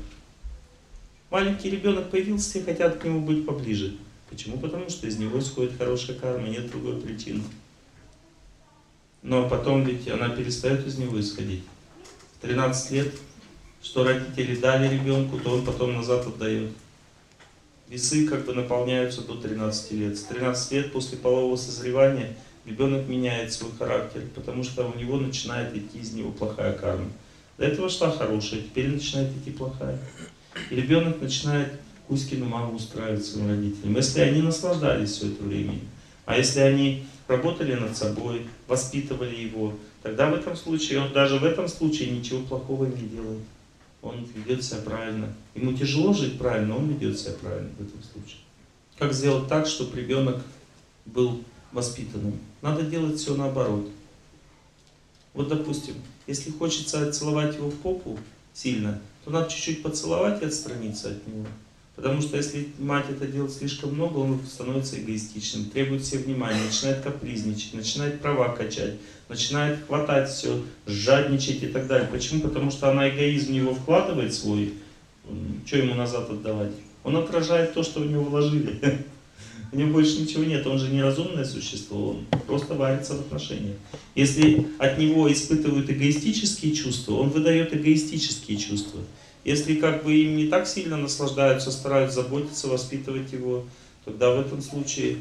Speaker 1: Маленький ребенок появился, все хотят к нему быть поближе. Почему? Потому что из него исходит хорошая карма, нет другой причины. Но потом ведь она перестает из него исходить. В 13 лет что родители дали ребенку, то он потом назад отдает. Весы как бы наполняются до 13 лет. С 13 лет после полового созревания ребенок меняет свой характер, потому что у него начинает идти из него плохая карма. До этого шла хорошая, теперь начинает идти плохая. И ребенок начинает Кузькину маму устраивать своим родителям. Если они наслаждались все это время, а если они работали над собой, воспитывали его, тогда в этом случае, он даже в этом случае ничего плохого не делает. Он ведет себя правильно. Ему тяжело жить правильно, он ведет себя правильно в этом случае. Как сделать так, чтобы ребенок был воспитанным? Надо делать все наоборот. Вот, допустим, если хочется целовать его в попу сильно, то надо чуть-чуть поцеловать и отстраниться от него. Потому что если мать это делает слишком много, он становится эгоистичным, требует себе внимания, начинает капризничать, начинает права качать, начинает хватать все, жадничать и так далее. Почему? Потому что она эгоизм в него вкладывает свой, что ему назад отдавать? Он отражает то, что в него вложили. У него больше ничего нет, он же не разумное существо, он просто варится в отношениях. Если от него испытывают эгоистические чувства, он выдает эгоистические чувства. Если как бы им не так сильно наслаждаются, стараются заботиться, воспитывать его, тогда в этом случае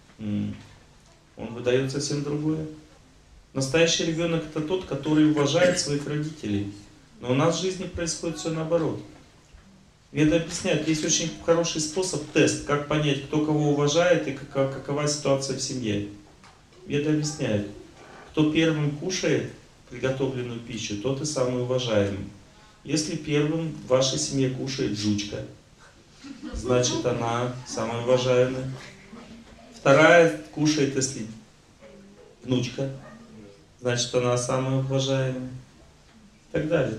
Speaker 1: он выдает совсем другое. Настоящий ребенок это тот, который уважает своих родителей. Но у нас в жизни происходит все наоборот. Веды объясняют, есть очень хороший способ, тест, как понять, кто кого уважает и какова ситуация в семье. Веды объясняют, кто первым кушает приготовленную пищу, тот и самый уважаемый. Если первым в вашей семье кушает жучка, значит она самая уважаемая. Вторая кушает, если внучка, значит она самая уважаемая. И так далее.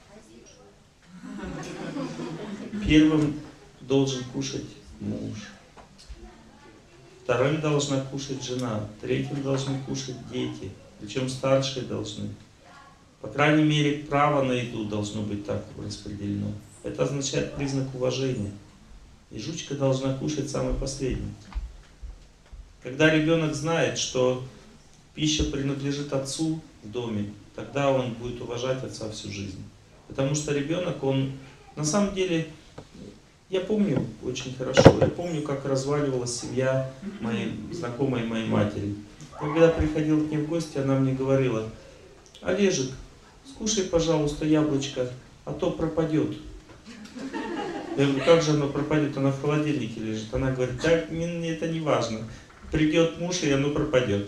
Speaker 1: Первым должен кушать муж. Вторым должна кушать жена. Третьим должны кушать дети. Причем старшие должны. По крайней мере, право на еду должно быть так распределено. Это означает признак уважения. И жучка должна кушать самый последний. Когда ребенок знает, что пища принадлежит отцу в доме, тогда он будет уважать отца всю жизнь. Потому что ребенок, он на самом деле, я помню очень хорошо, я помню, как разваливалась семья моей знакомой моей матери. Я когда приходил к ней в гости, она мне говорила: Олежек, скушай, пожалуйста, яблочко, а то пропадет. Я говорю, как же оно пропадет? Оно в холодильнике лежит. Она говорит, так, это не важно. Придет муж, и оно пропадет.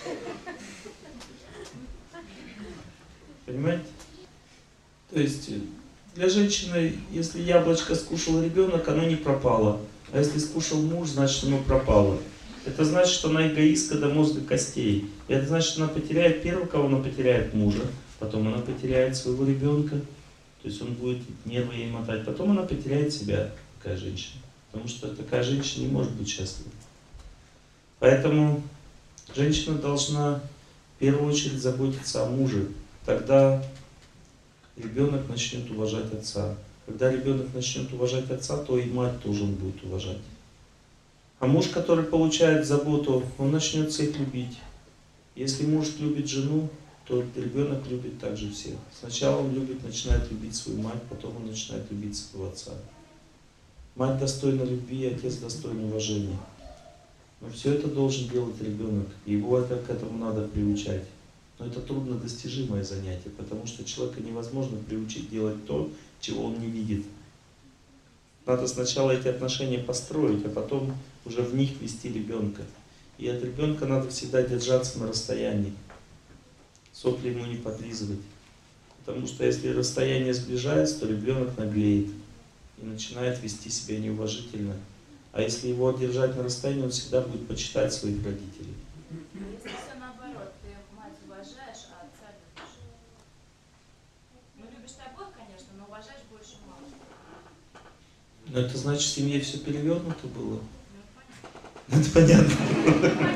Speaker 1: Понимаете? То есть для женщины, если яблочко скушал ребенок, оно не пропало. А если скушал муж, значит оно пропало. Это значит, что она эгоистка до мозга костей. И это значит, что она потеряет первого, кого она потеряет мужа. Потом она потеряет своего ребенка. То есть он будет нервы ей мотать. Потом она потеряет себя, такая женщина. Потому что такая женщина не может быть счастлива. Поэтому женщина должна в первую очередь заботиться о муже. Тогда ребенок начнет уважать отца. Когда ребенок начнет уважать отца, то и мать тоже он будет уважать. А муж, который получает заботу, он начнет всех любить. Если муж любит жену, то ребенок любит также всех. Сначала он начинает любить свою мать, потом он начинает любить своего отца. Мать достойна любви, отец достоин уважения. Но все это должен делать ребенок. Его к этому надо приучать. Но это труднодостижимое занятие, потому что человека невозможно приучить делать то, чего он не видит. Надо сначала эти отношения построить, а потом уже в них вести ребенка. И от ребенка надо всегда держаться на расстоянии. Сопли ему не подлизывать. Потому что если расстояние сближается, то ребенок наглеет и начинает вести себя неуважительно. А если его держать на расстоянии, он всегда будет почитать своих родителей.
Speaker 6: Если все наоборот, ты мать уважаешь, а отца любишь. Ну, любишь обоих, конечно, но уважаешь больше маму.
Speaker 1: Но это значит, в семье все перевернуто было. Это понятно.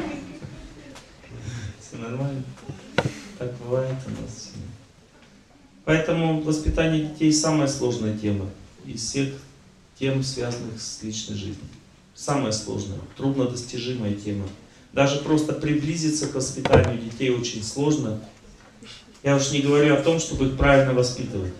Speaker 1: Все нормально. Так бывает у нас. Поэтому воспитание детей самая сложная тема из всех тем, связанных с личной жизнью. Самая сложная, труднодостижимая тема. Даже просто приблизиться к воспитанию детей очень сложно. Я уж не говорю о том, чтобы их правильно воспитывать.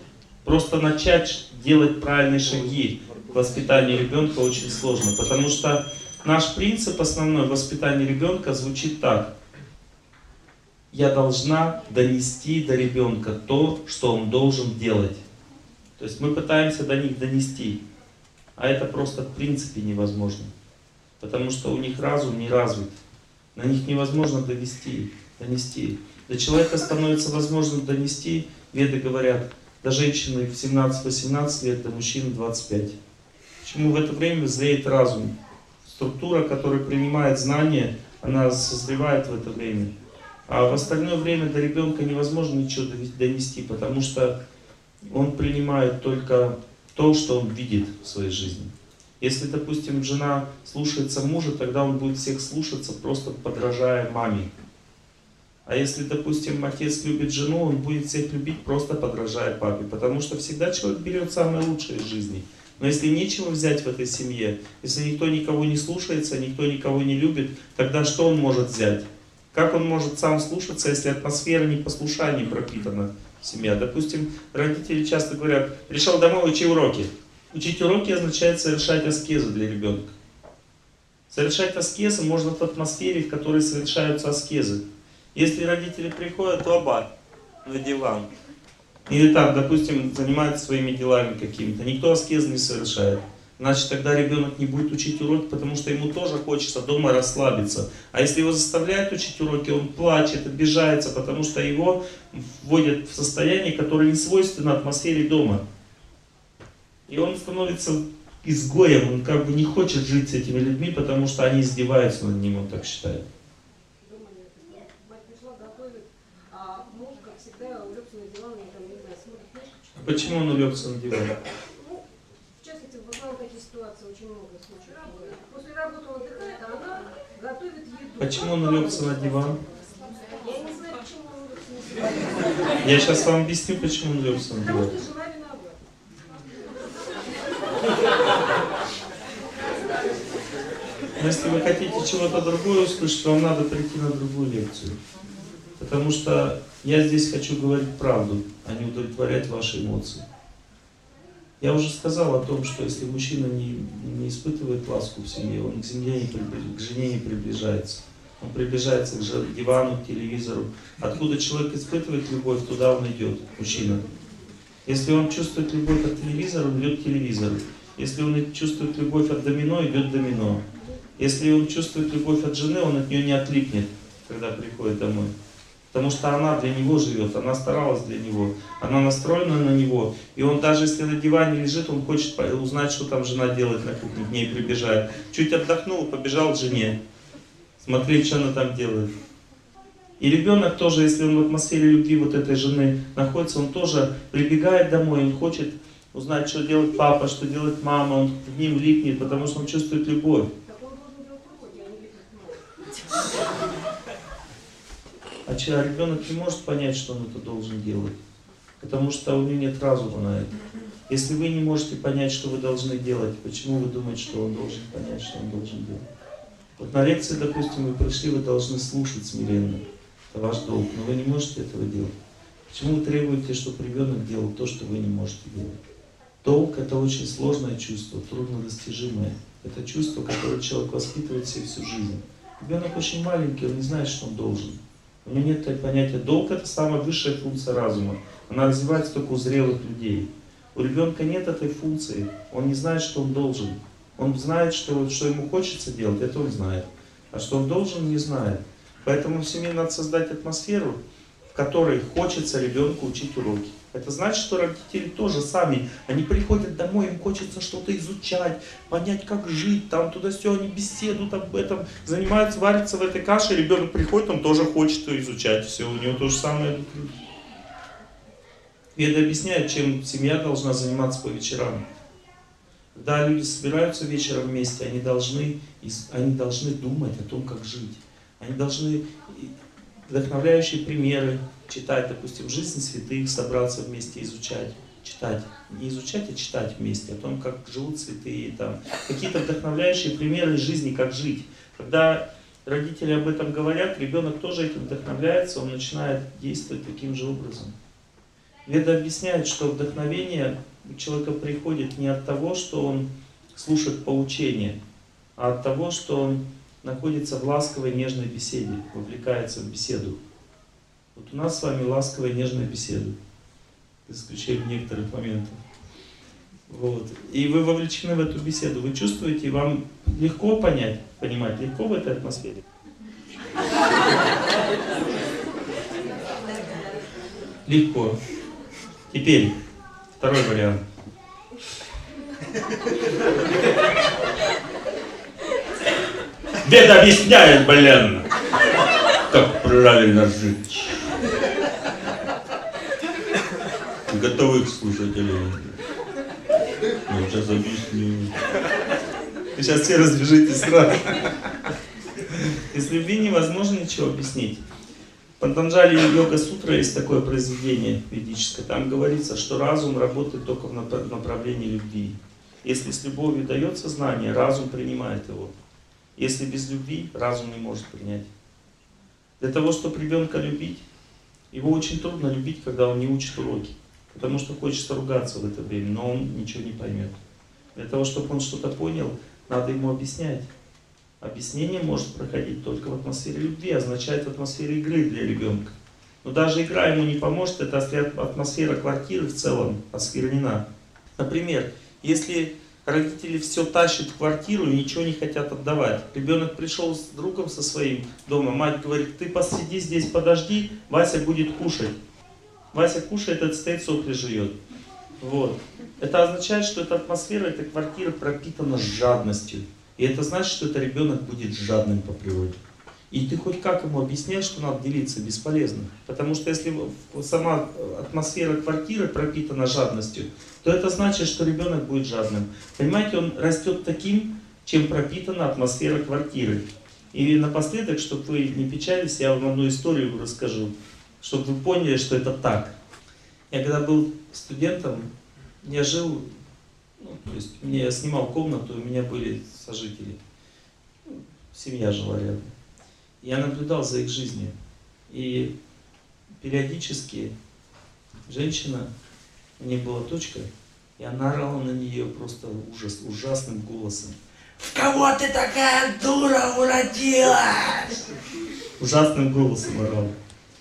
Speaker 1: Просто начать делать правильные шаги в воспитании ребенка очень сложно, потому что наш принцип основной воспитания ребенка звучит так. Я должна донести до ребенка то, что он должен делать. То есть мы пытаемся до них донести, а это просто в принципе невозможно, потому что у них разум не развит, на них невозможно донести. До человека становится возможным донести, веды говорят, до женщины в 17-18 лет, до мужчины 25. Почему? В это время зреет разум. Структура, которая принимает знания, она созревает в это время. А в остальное время до ребенка невозможно ничего донести, потому что он принимает только то, что он видит в своей жизни. Если, допустим, жена слушается мужа, тогда он будет всех слушаться, просто подражая маме. А если, допустим, отец любит жену, он будет всех любить, просто подражая папе. Потому что всегда человек берет самое лучшее из жизни. Но если нечего взять в этой семье, если никто никого не слушается, никто никого не любит, тогда что он может взять? Как он может сам слушаться, если атмосфера непослушания пропитана в семье? Допустим, родители часто говорят, пришел домой, учи уроки. Учить уроки означает совершать аскезу для ребенка. Совершать аскезы можно в атмосфере, в которой совершаются аскезы. Если родители приходят, то оба на диван. Или там, допустим, занимаются своими делами какими-то. Никто аскез не совершает. Значит, тогда ребенок не будет учить уроки, потому что ему тоже хочется дома расслабиться. А если его заставляют учить уроки, он плачет, обижается, потому что его вводят в состояние, которое не свойственно атмосфере дома. И он становится изгоем, он как бы не хочет жить с этими людьми, потому что они издеваются над ним, он так считает. А почему он улегся на диван?
Speaker 7: В частности, бывало такие ситуации, очень много случаев. После работы он отдыхает, а она готовит еду.
Speaker 1: Почему он улегся на диван?
Speaker 7: Я не знаю, почему он улегся на диван.
Speaker 1: Я сейчас вам объясню, почему он улегся на
Speaker 7: Потому
Speaker 1: диван.
Speaker 7: что жена виновата.
Speaker 1: Но если вы хотите чего-то другое услышать, вам надо прийти на другую лекцию. Потому что я здесь хочу говорить правду, а не удовлетворять ваши эмоции. Я уже сказал о том, что если мужчина не испытывает ласку в семье, он к жене не приближается. Он приближается к дивану, к телевизору. Откуда человек испытывает любовь, туда он идет, мужчина. Если он чувствует любовь от телевизора, он идет к телевизору. Если он чувствует любовь от домино, идет к домино. Если он чувствует любовь от жены, он от нее не отлипнет, когда приходит домой. Потому что она для него живет, она старалась для него, она настроена на него. И он даже если на диване лежит, он хочет узнать, что там жена делает на кухне, к ней прибежает. Чуть отдохнул, побежал к жене, смотреть, что она там делает. И ребенок тоже, если он в атмосфере любви вот этой жены находится, он тоже прибегает домой, он хочет узнать, что делает папа, что делает мама, он к ним липнет, потому что он чувствует любовь. А ребенок не может понять, что он это должен делать, потому что у него нет разума на это. Если вы не можете понять, что вы должны делать, почему вы думаете, что он должен понять, что он должен делать? Вот на лекции, допустим, вы пришли, вы должны слушать смиренно. Это ваш долг, но вы не можете этого делать. Почему вы требуете, чтобы ребенок делал то, что вы не можете делать? Долг — это очень сложное чувство, труднодостижимое. Это чувство, которое человек воспитывает себе всю жизнь. Ребенок очень маленький, он не знает, что он должен. У него нет понятия. Долг — это самая высшая функция разума. Она развивается только у зрелых людей. У ребенка нет этой функции. Он не знает, что он должен. Он знает, что ему хочется делать, это он знает. А что он должен, не знает. Поэтому в семье надо создать атмосферу, в которой хочется ребенку учить уроки. Это значит, что родители тоже сами, они приходят домой, им хочется что-то изучать, понять, как жить, там туда-сюда, они беседуют об этом, занимаются, варятся в этой каше, ребенок приходит, он тоже хочет изучать, все, у него то же самое. Веды объясняют, чем семья должна заниматься по вечерам. Когда люди собираются вечером вместе, они должны думать о том, как жить. Они должны вдохновляющие примеры читать, допустим, жизнь святых, собраться вместе, изучать, читать. Не изучать, а читать вместе, о том, как живут святые, там, какие-то вдохновляющие примеры из жизни, как жить. Когда родители об этом говорят, ребенок тоже этим вдохновляется, он начинает действовать таким же образом. Веды объясняют, что вдохновение у человека приходит не от того, что он слушает поучения, а от того, что он находится в ласковой нежной беседе, вовлекается в беседу. Вот у нас с вами ласковая нежная беседа, за исключением некоторых моментов. Вот. И вы вовлечены в эту беседу, вы чувствуете, вам легко понимать, легко в этой атмосфере. Легко. Теперь второй вариант. Веда объясняет, блин, как правильно жить. Готовы их слушателей? Я сейчас объясню. Вы сейчас все разбежитесь сразу. Из любви невозможно ничего объяснить. В Патанджали Йога Сутра есть такое произведение ведическое. Там говорится, что разум работает только в направлении любви. Если с любовью дается знание, разум принимает его. Если без любви, разум не может принять. Для того, чтобы ребенка любить, его очень трудно любить, когда он не учит уроки. Потому что хочется ругаться в это время, но он ничего не поймет. Для того, чтобы он что-то понял, надо ему объяснять. Объяснение может проходить только в атмосфере любви, означает в атмосфере игры для ребенка. Но даже игра ему не поможет, это атмосфера квартиры в целом осквернена. Например, если родители все тащат в квартиру и ничего не хотят отдавать. Ребенок пришел с другом со своим дома, мать говорит, ты посиди здесь, подожди, Вася будет кушать. Вася кушает, этот стоит, сопли жует. Вот. Это означает, что эта атмосфера, эта квартира пропитана жадностью. И это значит, что этот ребенок будет жадным по природе. И ты хоть как ему объясняешь, что надо делиться, бесполезно. Потому что если сама атмосфера квартиры пропитана жадностью, то это значит, что ребенок будет жадным. Понимаете, он растет таким, чем пропитана атмосфера квартиры. И напоследок, чтобы вы не печались, я вам одну историю расскажу, чтобы вы поняли, что это так. Я когда был студентом, я жил, то есть я снимал комнату, у меня были сожители. Семья жила рядом. Я наблюдал за их жизнью. И периодически женщина, у нее была дочка, и она орала на нее просто ужасным голосом. В кого ты такая дура уродилась? Ужасным голосом орала.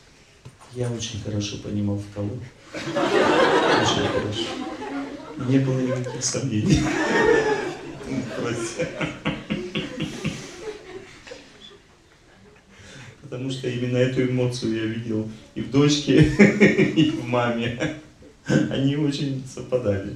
Speaker 1: Я очень хорошо понимал, в кого. Очень хорошо. Не было никаких сомнений. Потому что именно эту эмоцию я видел и в дочке, и в маме. Они очень совпадали.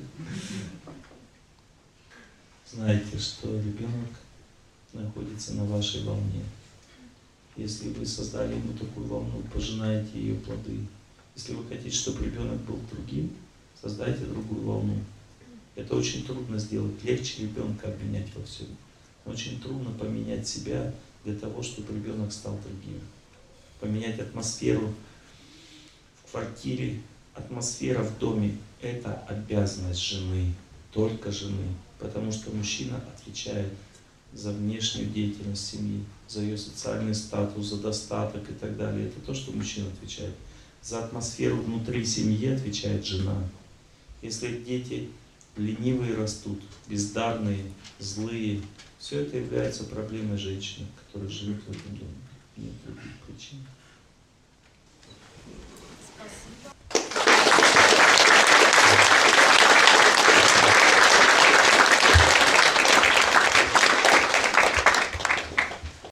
Speaker 1: Знайте, что ребенок находится на вашей волне. Если вы создали ему такую волну, пожинаете ее плоды. Если вы хотите, чтобы ребенок был другим, создайте другую волну. Это очень трудно сделать. Легче ребенка обменять во всем. Очень трудно поменять себя для того, чтобы ребенок стал другим. Поменять атмосферу в квартире, атмосфера в доме – это обязанность жены, только жены. Потому что мужчина отвечает за внешнюю деятельность семьи, за ее социальный статус, за достаток и так далее. Это то, что мужчина отвечает. За атмосферу внутри семьи отвечает жена. Если дети ленивые растут, бездарные, злые, все это является проблемой женщины, которая живет в этом доме. Нет других причин.